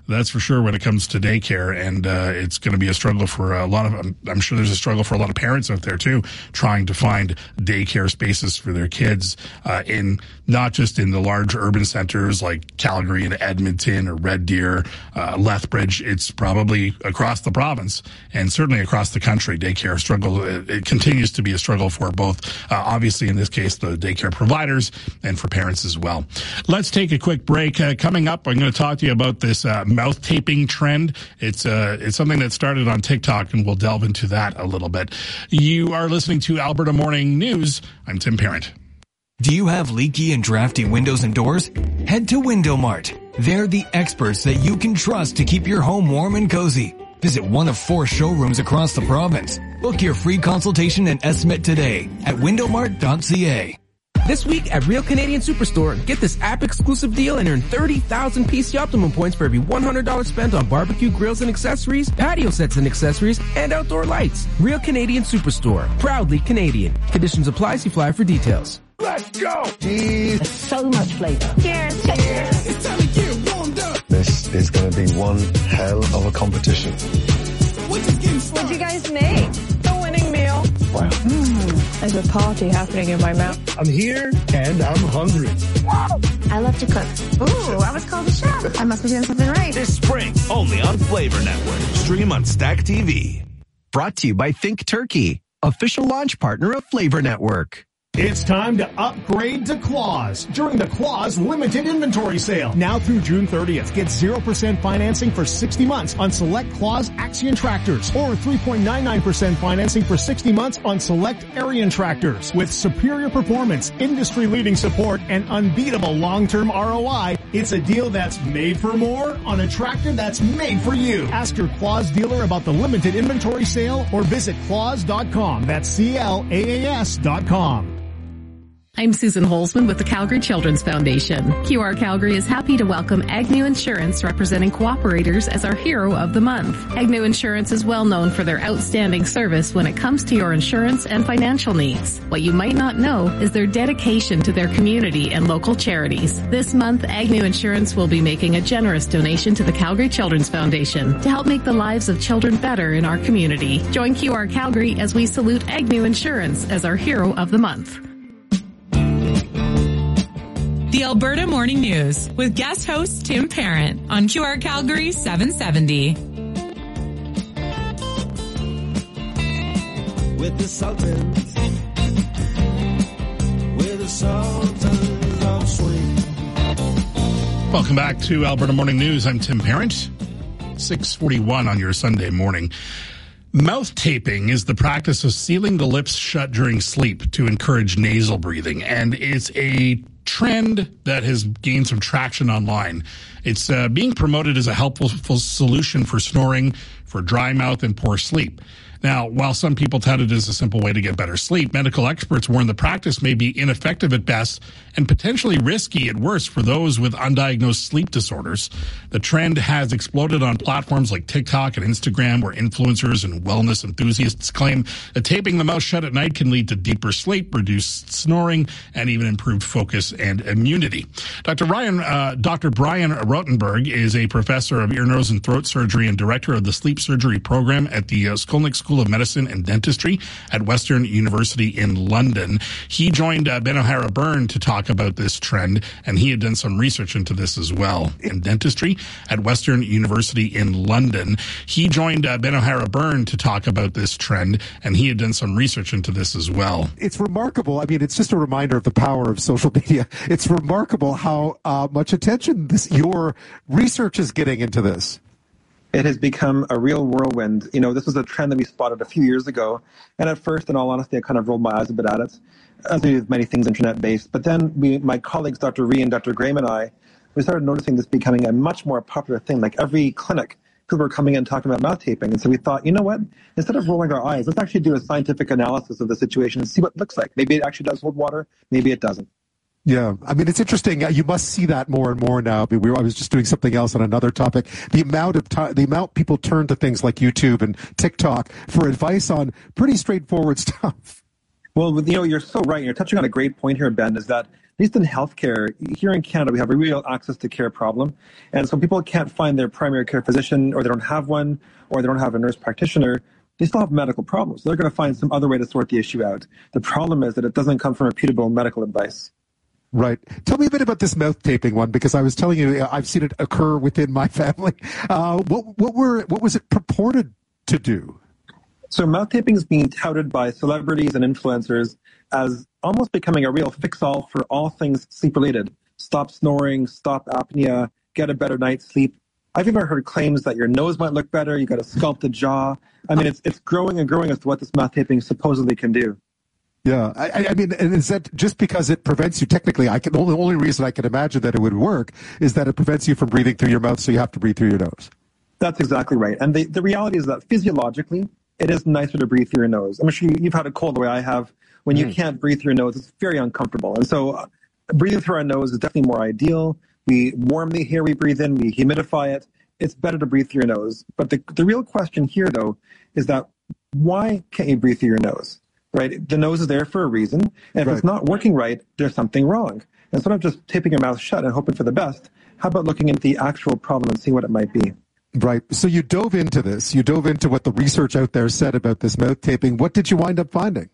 That's for sure when it comes to daycare, and uh, it's going to be a struggle for a lot of, I'm, I'm sure there's a struggle for a lot of parents out there too, trying to find daycare spaces for their kids uh, in, not just in the large urban centers like Calgary and Edmonton or Red Deer, uh, Lethbridge. It's probably across the province and certainly across the country. Daycare struggle, it, it continues to be a struggle for both, uh, obviously in this case, the daycare providers and for parents as well. Let's take a quick break. Uh, coming up, I'm going to talk to you about this uh, mouth taping trend. It's uh, it's something that started on TikTok, and we'll delve into that a little bit. You are listening to Alberta Morning News. I'm Tim Parent. Do you have leaky and drafty windows and doors? Head to Window Mart. They're the experts that you can trust to keep your home warm and cozy. Visit one of four showrooms across the province. Book your free consultation and estimate today at window mart dot c a. This week at Real Canadian Superstore, get this app-exclusive deal and earn thirty thousand P C Optimum points for every one hundred dollars spent on barbecue grills and accessories, patio sets and accessories, and outdoor lights. Real Canadian Superstore. Proudly Canadian. Conditions apply. See flyer for details. Let's go! Cheese. So much flavor. Cheers. Cheers. It's time to get warmed up. This is going to be one hell of a competition. What'd you guys make? The winning meal. Wow. Mm, there's a party happening in my mouth. I'm here and I'm hungry. I love to cook. Ooh, I was called a chef. I must be doing something right. This spring, only on Flavor Network. Stream on Stack T V. Brought to you by Think Turkey, official launch partner of Flavor Network. It's time to upgrade to Claus during the Claus Limited Inventory Sale. Now through June thirtieth, get zero percent financing for sixty months on select Claus Axion tractors or three point nine nine percent financing for sixty months on select Arion tractors. With superior performance, industry-leading support, and unbeatable long-term R O I, it's a deal that's made for more on a tractor that's made for you. Ask your Claus dealer about the Limited Inventory Sale or visit claus dot com. That's C L A A S dot com. I'm Susan Holzman with the Calgary Children's Foundation. Q R Calgary is happy to welcome Agnew Insurance, representing cooperators, as our hero of the month. Agnew Insurance is well known for their outstanding service when it comes to your insurance and financial needs. What you might not know is their dedication to their community and local charities. This month, Agnew Insurance will be making a generous donation to the Calgary Children's Foundation to help make the lives of children better in our community. Join Q R Calgary as we salute Agnew Insurance as our hero of the month. The Alberta Morning News with guest host Tim Parent on Q R Calgary seven seventy. With the Sultans, with the Sultans of Swing. Welcome back to Alberta Morning News. I'm Tim Parent. six forty-one on your Sunday morning. Mouth taping is the practice of sealing the lips shut during sleep to encourage nasal breathing, and it's a trend that has gained some traction online. It's uh, being promoted as a helpful solution for snoring, for dry mouth, and poor sleep. Now, while some people tout it as a simple way to get better sleep, medical experts warn the practice may be ineffective at best and potentially risky at worst for those with undiagnosed sleep disorders. The trend has exploded on platforms like TikTok and Instagram, where influencers and wellness enthusiasts claim that taping the mouth shut at night can lead to deeper sleep, reduced snoring, and even improved focus and immunity. Doctor Ryan, uh, Doctor Brian Rottenberg is a professor of ear, nose, and throat surgery and director of the sleep surgery program at the uh, Skolnick School of Medicine and Dentistry at Western University in London. He joined uh, Ben O'Hara Byrne to talk about this trend, and he had done some research into this as well. In dentistry at Western University in London, he joined uh, Ben O'Hara Byrne to talk about this trend, and he had done some research into this as well. It's remarkable. I mean, it's just a reminder of the power of social media. It's remarkable how uh, much attention this your research is getting into this. It has become a real whirlwind. You know, this was a trend that we spotted a few years ago. And at first, in all honesty, I kind of rolled my eyes a bit at it, as we do with many things internet-based. But then we, my colleagues, Doctor Ree and Doctor Graham and I, we started noticing this becoming a much more popular thing. Like every clinic, people were coming in talking about mouth taping. And so we thought, you know what? Instead of rolling our eyes, let's actually do a scientific analysis of the situation and see what it looks like. Maybe it actually does hold water. Maybe it doesn't. Yeah, I mean, it's interesting. You must see that more and more now. I mean, we were, I was just doing something else on another topic. The amount of time, the amount people turn to things like YouTube and TikTok for advice on pretty straightforward stuff. Well, you know, you're so right. You're touching on a great point here, Ben, is that at least in healthcare, here in Canada, we have a real access to care problem. And so people can't find their primary care physician, or they don't have one, or they don't have a nurse practitioner. They still have medical problems. They're going to find some other way to sort the issue out. The problem is that it doesn't come from reputable medical advice. Right. Tell me a bit about this mouth taping one, because I was telling you, I've seen it occur within my family. Uh, what, what were, what was it purported to do? So mouth taping is being touted by celebrities and influencers as almost becoming a real fix-all for all things sleep-related. Stop snoring, stop apnea, get a better night's sleep. I've even heard claims that your nose might look better, you got a sculpted jaw. I mean, it's it's growing and growing as to what this mouth taping supposedly can do. Yeah, I, I mean, and is that just because it prevents you? Technically, I can. The only, only reason I can imagine that it would work is that it prevents you from breathing through your mouth, so you have to breathe through your nose. That's exactly right. And the, the reality is that physiologically, it is nicer to breathe through your nose. I'm sure you've had a cold the way I have. When you mm. can't breathe through your nose, it's very uncomfortable. And so uh, breathing through our nose is definitely more ideal. We warm the air we breathe in, we humidify it. It's better to breathe through your nose. But the, the real question here, though, is that why can't you breathe through your nose? Right? The nose is there for a reason. And if right. it's not working right, there's something wrong. Instead of just taping your mouth shut and hoping for the best, how about looking into the actual problem and seeing what it might be? Right. So you dove into this. You dove into what the research out there said about this mouth taping. What did you wind up finding?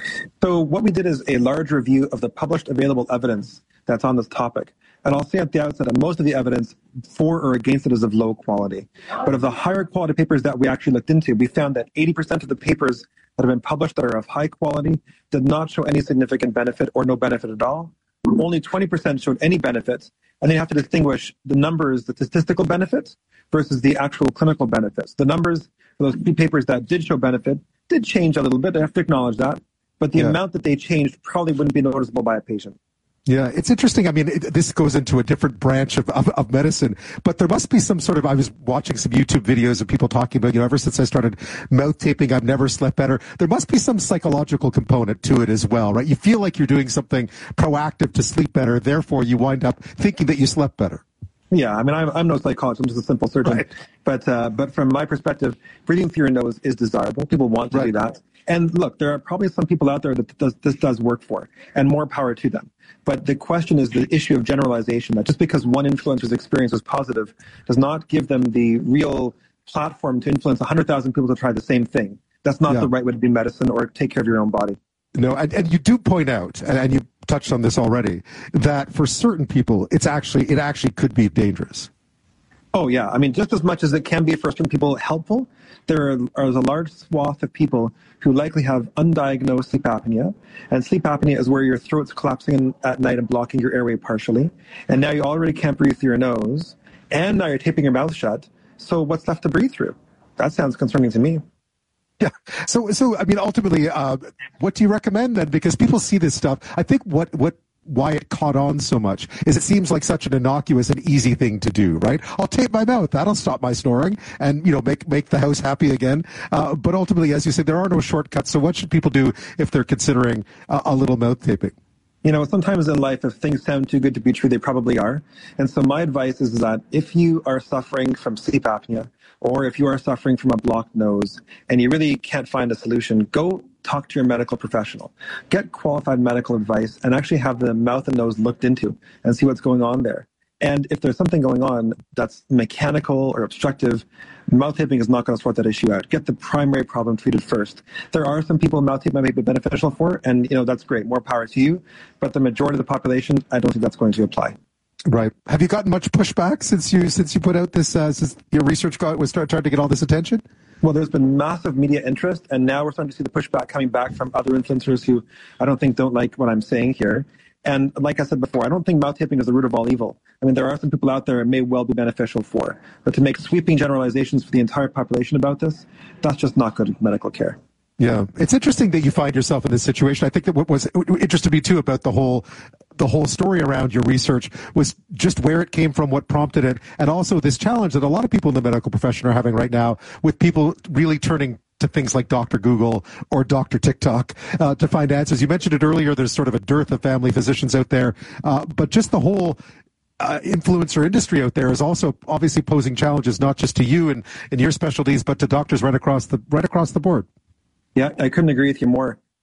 So what we did is a large review of the published available evidence that's on this topic. And I'll say at the outset that most of the evidence for or against it is of low quality. But of the higher quality papers that we actually looked into, we found that eighty percent of the papers that have been published that are of high quality did not show any significant benefit or no benefit at all. Only twenty percent showed any benefits. And then you have to distinguish the numbers, the statistical benefits versus the actual clinical benefits. The numbers for those papers that did show benefit did change a little bit. I have to acknowledge that. But the yeah. amount that they changed probably wouldn't be noticeable by a patient. Yeah, it's interesting. I mean, it, this goes into a different branch of, of, of medicine, but there must be some sort of, I was watching some YouTube videos of people talking about, you know, ever since I started mouth taping, I've never slept better. There must be some psychological component to it as well, right? You feel like you're doing something proactive to sleep better. Therefore, you wind up thinking that you slept better. Yeah, I mean, I'm, I'm no psychologist. I'm just a simple surgeon. Right. But, uh, but from my perspective, breathing through your nose is desirable. People want to right. do that. And look, there are probably some people out there that does, this does work for, and more power to them. But the question is the issue of generalization, that just because one influencer's experience was positive does not give them the real platform to influence one hundred thousand people to try the same thing. That's not yeah. the right way to do medicine or take care of your own body. No, and, and you do point out, and, and you touched on this already, that for certain people, it's actually it actually could be dangerous. Oh, yeah. I mean, just as much as it can be for certain people helpful, there are, is a large swath of people who likely have undiagnosed sleep apnea. And sleep apnea is where your throat's collapsing at night and blocking your airway partially. And now you already can't breathe through your nose. And now you're taping your mouth shut. So what's left to breathe through? That sounds concerning to me. Yeah. So, so I mean, ultimately, uh, what do you recommend then? Because people see this stuff. I think what, what, why it caught on so much is it seems like such an innocuous and easy thing to do, right? I'll tape my mouth. That'll stop my snoring and, you know, make, make the house happy again. Uh, but ultimately, as you said, there are no shortcuts. So what should people do if they're considering a, a little mouth taping? You know, sometimes in life, if things sound too good to be true, they probably are. And so my advice is that if you are suffering from sleep apnea, or if you are suffering from a blocked nose and you really can't find a solution, go talk to your medical professional. Get qualified medical advice and actually have the mouth and nose looked into and see what's going on there. And if there's something going on that's mechanical or obstructive, mouth taping is not going to sort that issue out. Get the primary problem treated first. There are some people mouth tape might be beneficial for, and you know that's great. More power to you. But the majority of the population, I don't think that's going to apply. Right. Have you gotten much pushback since you since you put out this uh, since your research got was start trying to get all this attention? Well, there's been massive media interest, and now we're starting to see the pushback coming back from other influencers who I don't think don't like what I'm saying here. And like I said before, I don't think mouth taping is the root of all evil. I mean, there are some people out there it may well be beneficial for, but to make sweeping generalizations for the entire population about this, that's just not good medical care. Yeah, it's interesting that you find yourself in this situation. I think that what was interested me too about the whole the whole story around your research was just where it came from, what prompted it, and also this challenge that a lot of people in the medical profession are having right now with people really turning to things like Doctor Google or Doctor TikTok uh, to find answers. You mentioned it earlier. There's sort of a dearth of family physicians out there, uh, but just the whole Uh, influencer industry out there is also obviously posing challenges, not just to you and, and your specialties, but to doctors right across the right across the board. Yeah, I couldn't agree with you more.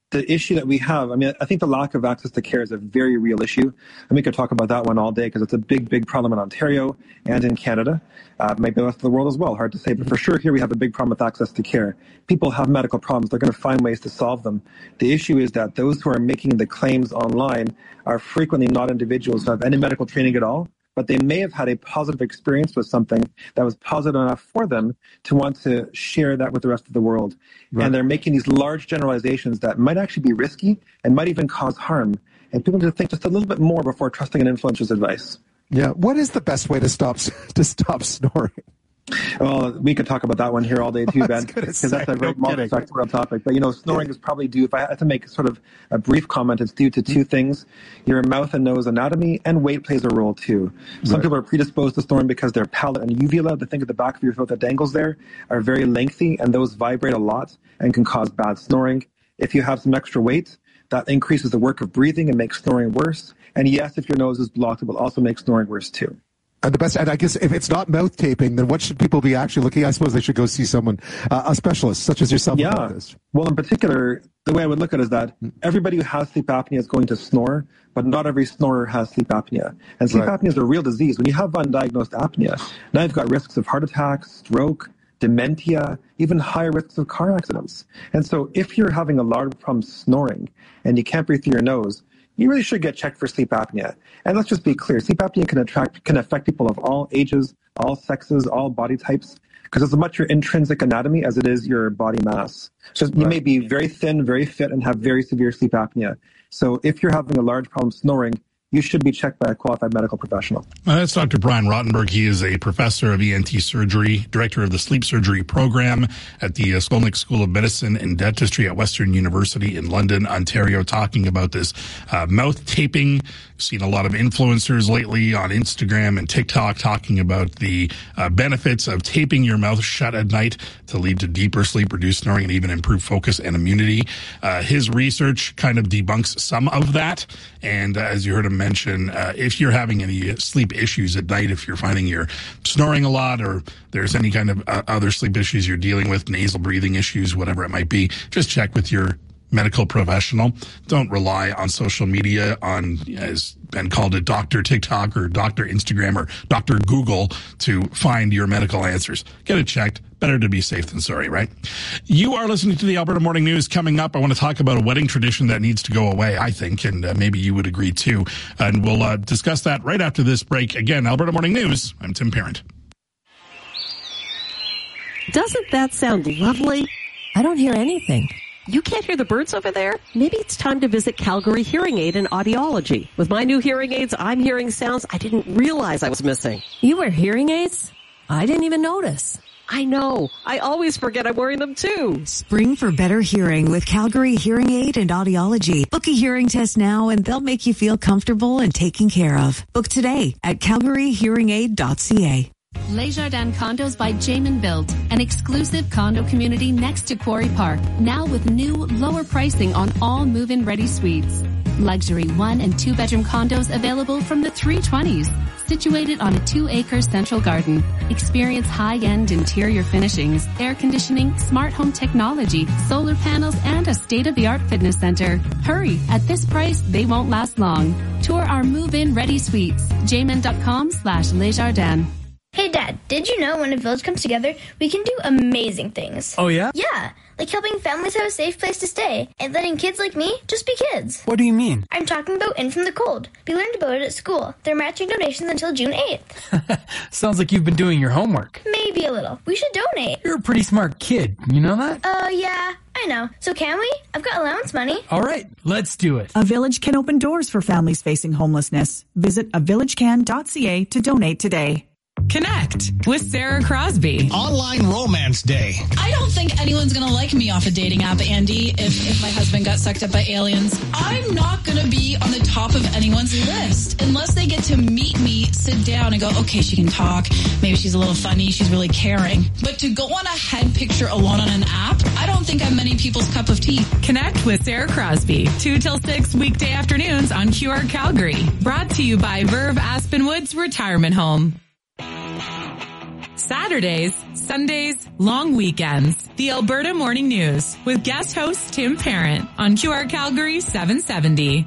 the issue that we have, I mean, I think the lack of access to care is a very real issue. And we could talk about that one all day because it's a big, big problem in Ontario and in Canada. Uh, maybe the rest of the world as well, hard to say. But for sure, here we have a big problem with access to care. People have medical problems. They're going to find ways to solve them. The issue is that those who are making the claims online are frequently not individuals who have any medical training at all, but they may have had a positive experience with something that was positive enough for them to want to share that with the rest of the world. Right. And they're making these large generalizations that might actually be risky and might even cause harm. And people need to think just a little bit more before trusting an influencer's advice. Yeah. What is the best way to stop to stop snoring? Well, we could talk about that one here all day too, Ben, because that's a very no multifactorial topic. But, you know, snoring is probably due, if I had to make sort of a brief comment, it's due to two things. Your mouth and nose anatomy, and weight plays a role too. Some right. people are predisposed to snoring because their palate and uvula, the thing at the back of your throat that dangles there, are very lengthy, and those vibrate a lot and can cause bad snoring. If you have some extra weight, that increases the work of breathing and makes snoring worse. And yes, if your nose is blocked, it will also make snoring worse too. And the best, and I guess if it's not mouth taping, then what should people be actually looking? I suppose they should go see someone, uh, a specialist such as yourself. Yeah. About this. Well, in particular, the way I would look at it is that everybody who has sleep apnea is going to snore, but not every snorer has sleep apnea. And sleep right. apnea is a real disease. When you have undiagnosed apnea, now you've got risks of heart attack, stroke, dementia, even higher risks of car accidents. And so if you're having a large problem snoring and you can't breathe through your nose, you really should get checked for sleep apnea. And let's just be clear, sleep apnea can attract, can affect people of all ages, all sexes, all body types, because it's as much your intrinsic anatomy as it is your body mass. So you may be very thin, very fit, and have very severe sleep apnea. So if you're having a large problem snoring, you should be checked by a qualified medical professional. Uh, that's Doctor Brian Rottenberg. He is a professor of E N T surgery, director of the sleep surgery program at the uh, Skolnick School of Medicine and Dentistry at Western University in London, Ontario, talking about this uh, mouth taping. Seen a lot of influencers lately on Instagram and TikTok talking about the uh, benefits of taping your mouth shut at night to lead to deeper sleep, reduce snoring, and even improve focus and immunity. Uh, his research kind of debunks some of that. And uh, as you heard him mention, uh, if you're having any sleep issues at night, if you're finding you're snoring a lot or there's any kind of uh, other sleep issues you're dealing with, nasal breathing issues, whatever it might be, just check with your medical professional. Don't rely on social media, on, as Ben called it, Doctor TikTok or Doctor Instagram or Doctor Google to find your medical answers. Get it checked. Better to be safe than sorry, right? You are listening to the Alberta Morning News. Coming up, I want to talk about a wedding tradition that needs to go away, I think, and uh, maybe you would agree too. And we'll uh, discuss that right after this break. Again, Alberta Morning News. I'm Tim Parent. Doesn't that sound lovely? I don't hear anything. You can't hear the birds over there? Maybe it's time to visit Calgary Hearing Aid and Audiology. With my new hearing aids, I'm hearing sounds I didn't realize I was missing. You wear hearing aids? I didn't even notice. I know. I always forget I'm wearing them too. Spring for better hearing with Calgary Hearing Aid and Audiology. Book a hearing test now and they'll make you feel comfortable and taken care of. Book today at calgary hearing aid dot c a. Les Jardins Condos by Jamin Build, an exclusive condo community next to Quarry Park, now with new, lower pricing on all move-in ready suites. Luxury one and two bedroom condos available from the three twenties, situated on a two acre central garden. Experience high-end interior finishings, air conditioning, smart home technology, solar panels, and a state-of-the-art fitness center. Hurry, at this price, they won't last long. Tour our move-in ready suites, jamin.com slash Les Jardins. Hey Dad, did you know when a village comes together, we can do amazing things? Oh yeah? Yeah, like helping families have a safe place to stay and letting kids like me just be kids. What do you mean? I'm talking about In From the Cold. We learned about it at school. They're matching donations until June eighth. Sounds like you've been doing your homework. Maybe a little. We should donate. You're a pretty smart kid, you know that? Oh uh, yeah, I know. So can we? I've got allowance money. All right, let's do it. A village can open doors for families facing homelessness. Visit a village can dot c a to donate today. Connect with Sarah Crosby. Online Romance Day. I don't think anyone's going to like me off a dating app, Andy, if, if my husband got sucked up by aliens. I'm not going to be on the top of anyone's list unless they get to meet me, sit down and go, okay, she can talk. Maybe she's a little funny. She's really caring. But to go on a head picture alone on an app, I don't think I'm many people's cup of tea. Connect with Sarah Crosby, two till six weekday afternoons on Q R Calgary. Brought to you by Verve Aspen Woods Retirement Home. Saturdays, Sundays, long weekends. The Alberta Morning News with guest host Tim Parent on Q R Calgary seven seventy.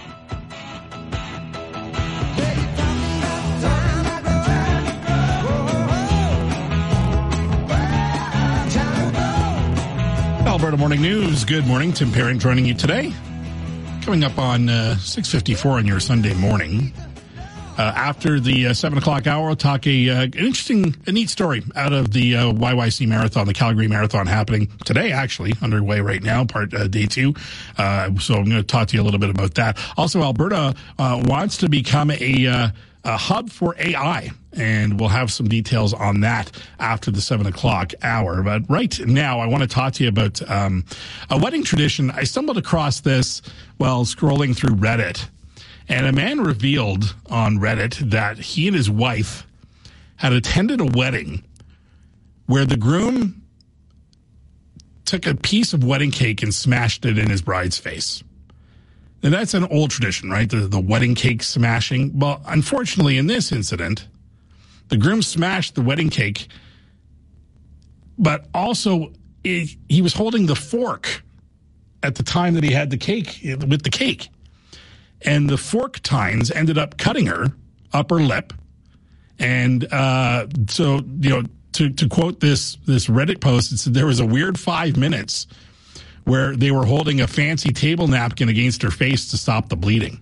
Alberta Morning News. Good morning. Tim Parent joining you today. Coming up on uh, six fifty-four on your Sunday morning. Uh, after the uh, seven o'clock hour, we'll talk a, uh, an interesting, a neat story out of the uh, Y Y C Marathon, the Calgary Marathon happening today, actually, underway right now, part uh, day two. Uh, so I'm going to talk to you a little bit about that. Also, Alberta uh, wants to become a, uh, a hub for A I. And we'll have some details on that after the seven o'clock hour. But right now, I want to talk to you about um, a wedding tradition. I stumbled across this while scrolling through Reddit. And a man revealed on Reddit that he and his wife had attended a wedding where the groom took a piece of wedding cake and smashed it in his bride's face. Now, that's an old tradition, right? The, the wedding cake smashing. Well, unfortunately, in this incident, the groom smashed the wedding cake, but also it, he was holding the fork at the time that he had the cake, with the cake. And the fork tines ended up cutting her upper lip. And uh, so, you know, to, to quote this, this Reddit post, it said there was a weird five minutes where they were holding a fancy table napkin against her face to stop the bleeding.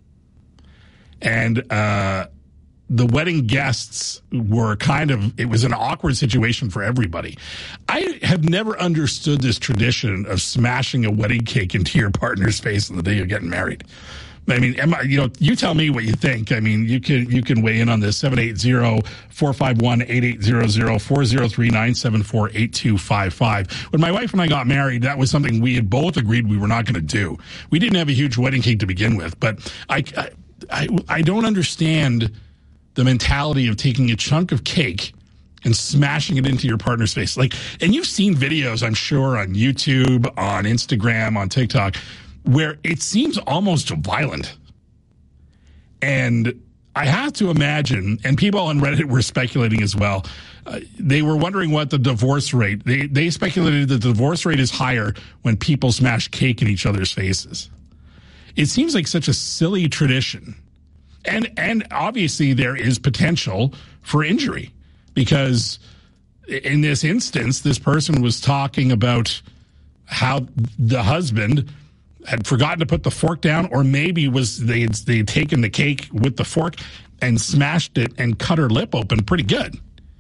And uh the wedding guests were kind of, it was an awkward situation for everybody. I have never understood this tradition of smashing a wedding cake into your partner's face on the day you're getting married. I mean, am I, you know, you tell me what you think. I mean, you can, you can weigh in on this. seven eight zero, four five one, eight eight zero zero, four zero three, nine seven four, eight two five five. When my wife and I got married, that was something we had both agreed we were not going to do. We didn't have a huge wedding cake to begin with, but I, I, I, I don't understand the mentality of taking a chunk of cake and smashing it into your partner's face. Like, and you've seen videos, I'm sure, on YouTube, on Instagram, on TikTok, where it seems almost violent. And I have to imagine, and people on Reddit were speculating as well, uh, they were wondering what the divorce rate, they, they speculated that the divorce rate is higher when people smash cake in each other's faces. It seems like such a silly tradition. And and obviously there is potential for injury because in this instance, this person was talking about how the husband had forgotten to put the fork down, or maybe was they had, they had taken the cake with the fork and smashed it and cut her lip open pretty good.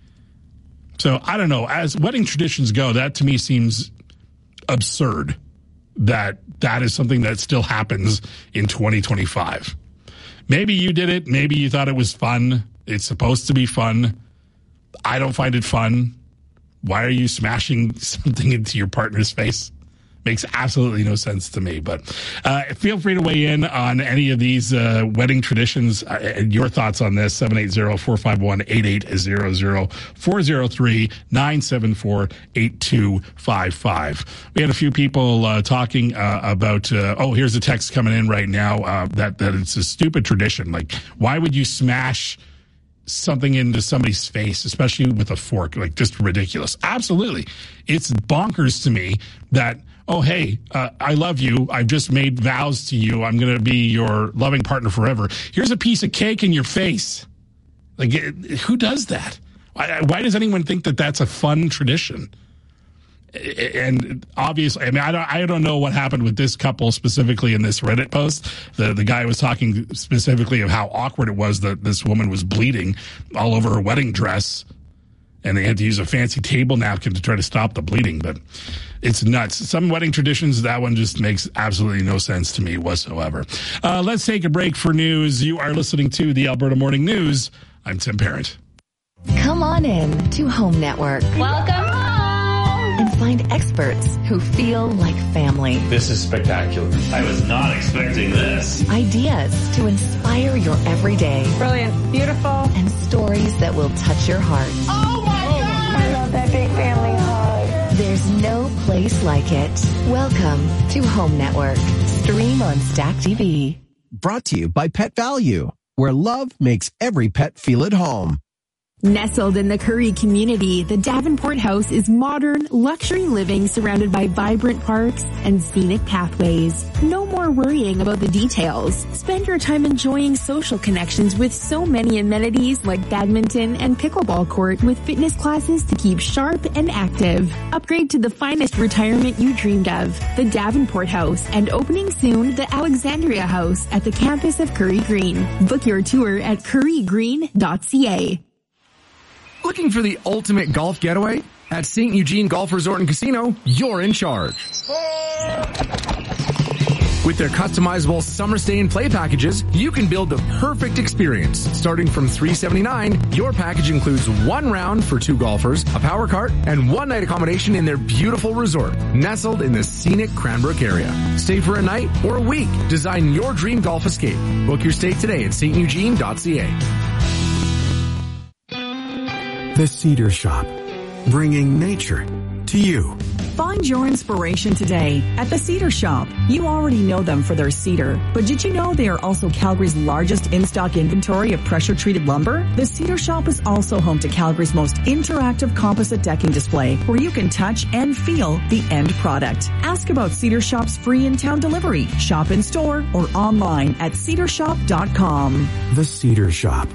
So I don't know. As wedding traditions go, that to me seems absurd that that is something that still happens in twenty twenty-five. Maybe you did it. Maybe you thought it was fun. It's supposed to be fun. I don't find it fun. Why are you smashing something into your partner's face? Makes absolutely no sense to me. But uh, feel free to weigh in on any of these uh, wedding traditions uh, and your thoughts on this. seven eight zero, four five one, eight eight zero zero, four zero three, nine seven four, eight two five five. We had a few people uh, talking uh, about, uh, oh, here's a text coming in right now, uh, that, that it's a stupid tradition. Like, why would you smash something into somebody's face, especially with a fork? Like, just ridiculous. Absolutely. It's bonkers to me that, oh, hey, uh, I love you. I've just made vows to you. I'm going to be your loving partner forever. Here's a piece of cake in your face. Like, it, who does that? Why, why does anyone think that that's a fun tradition? And obviously, I mean, I don't, I don't know what happened with this couple specifically in this Reddit post. The the guy was talking specifically of how awkward it was that this woman was bleeding all over her wedding dress, and they had to use a fancy table napkin to try to stop the bleeding. But it's nuts. Some wedding traditions, that one just makes absolutely no sense to me whatsoever. Uh, let's take a break for news. You are listening to the Alberta Morning News. I'm Tim Parent. Come on in to Home Network. Welcome home. And find experts who feel like family. This is spectacular. I was not expecting this. Ideas to inspire your everyday. Brilliant. Beautiful. And stories that will touch your heart. Oh my God! I love that big family hug. There's no place like it. Welcome to Home Network. Stream on Stack T V. Brought to you by Pet Value, where love makes every pet feel at home. Nestled in the Currie community, the Davenport House is modern, luxury living surrounded by vibrant parks and scenic pathways. No more worrying about the details. Spend your time enjoying social connections with so many amenities like badminton and pickleball court with fitness classes to keep sharp and active. Upgrade to the finest retirement you dreamed of, the Davenport House, and opening soon, the Alexandria House at the campus of Currie Green. Book your tour at currie green dot c a. Looking for the ultimate golf getaway? At Saint Eugene Golf Resort and Casino, you're in charge. With their customizable summer stay and play packages, you can build the perfect experience. Starting from three hundred seventy-nine dollars, your package includes one round for two golfers, a power cart, and one night accommodation in their beautiful resort, nestled in the scenic Cranbrook area. Stay for a night or a week. Design your dream golf escape. Book your stay today at saint eugene dot c a. The Cedar Shop, bringing nature to you. Find your inspiration today at the Cedar Shop. You already know them for their cedar, but did you know they are also Calgary's largest in-stock inventory of pressure-treated lumber? The Cedar Shop is also home to Calgary's most interactive composite decking display, where you can touch and feel the end product. Ask about Cedar Shop's free in-town delivery. Shop in store or online at cedar shop dot com. The Cedar Shop.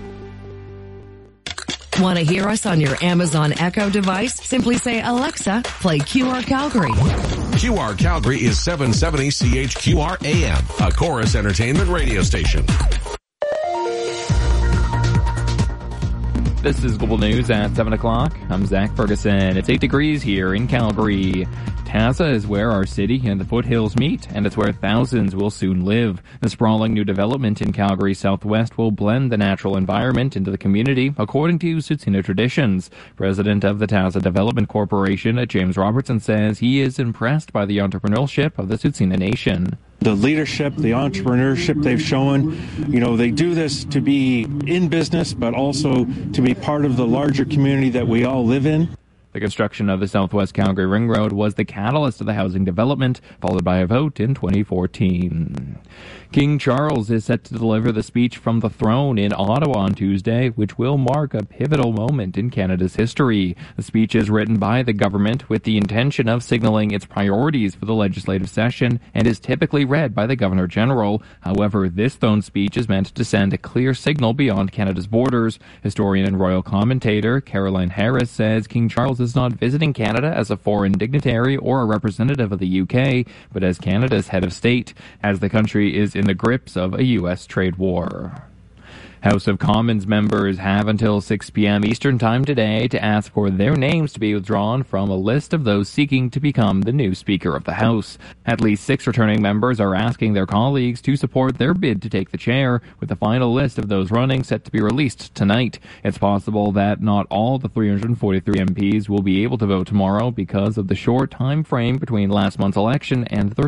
Want to hear us on your Amazon Echo device? Simply say, Alexa, play Q R Calgary. Q R Calgary is seven seventy C H Q R A M, a Chorus Entertainment radio station. This is Global News at seven o'clock. I'm Zach Ferguson. It's eight degrees here in Calgary. Taza is where our city and the foothills meet, and it's where thousands will soon live. The sprawling new development in Calgary Southwest will blend the natural environment into the community, according to Tsuut'ina traditions. President of the Taza Development Corporation, James Robertson, says he is impressed by the entrepreneurship of the Tsuut'ina Nation. The leadership, the entrepreneurship they've shown, you know, they do this to be in business, but also to be part of the larger community that we all live in. The construction of the Southwest Calgary Ring Road was the catalyst of the housing development, followed by a vote in twenty fourteen. King Charles is set to deliver the speech from the throne in Ottawa on Tuesday, which will mark a pivotal moment in Canada's history. The speech is written by the government with the intention of signaling its priorities for the legislative session and is typically read by the Governor-General. However, this throne speech is meant to send a clear signal beyond Canada's borders. Historian and royal commentator Caroline Harris says King Charles is not visiting Canada as a foreign dignitary or a representative of the U K, but as Canada's head of state, as the country is in the grips of a U S trade war. House of Commons members have until six p.m. Eastern Time today to ask for their names to be withdrawn from a list of those seeking to become the new Speaker of the House. At least six returning members are asking their colleagues to support their bid to take the chair, with the final list of those running set to be released tonight. It's possible that not all the three hundred forty-three M Ps will be able to vote tomorrow because of the short time frame between last month's election and the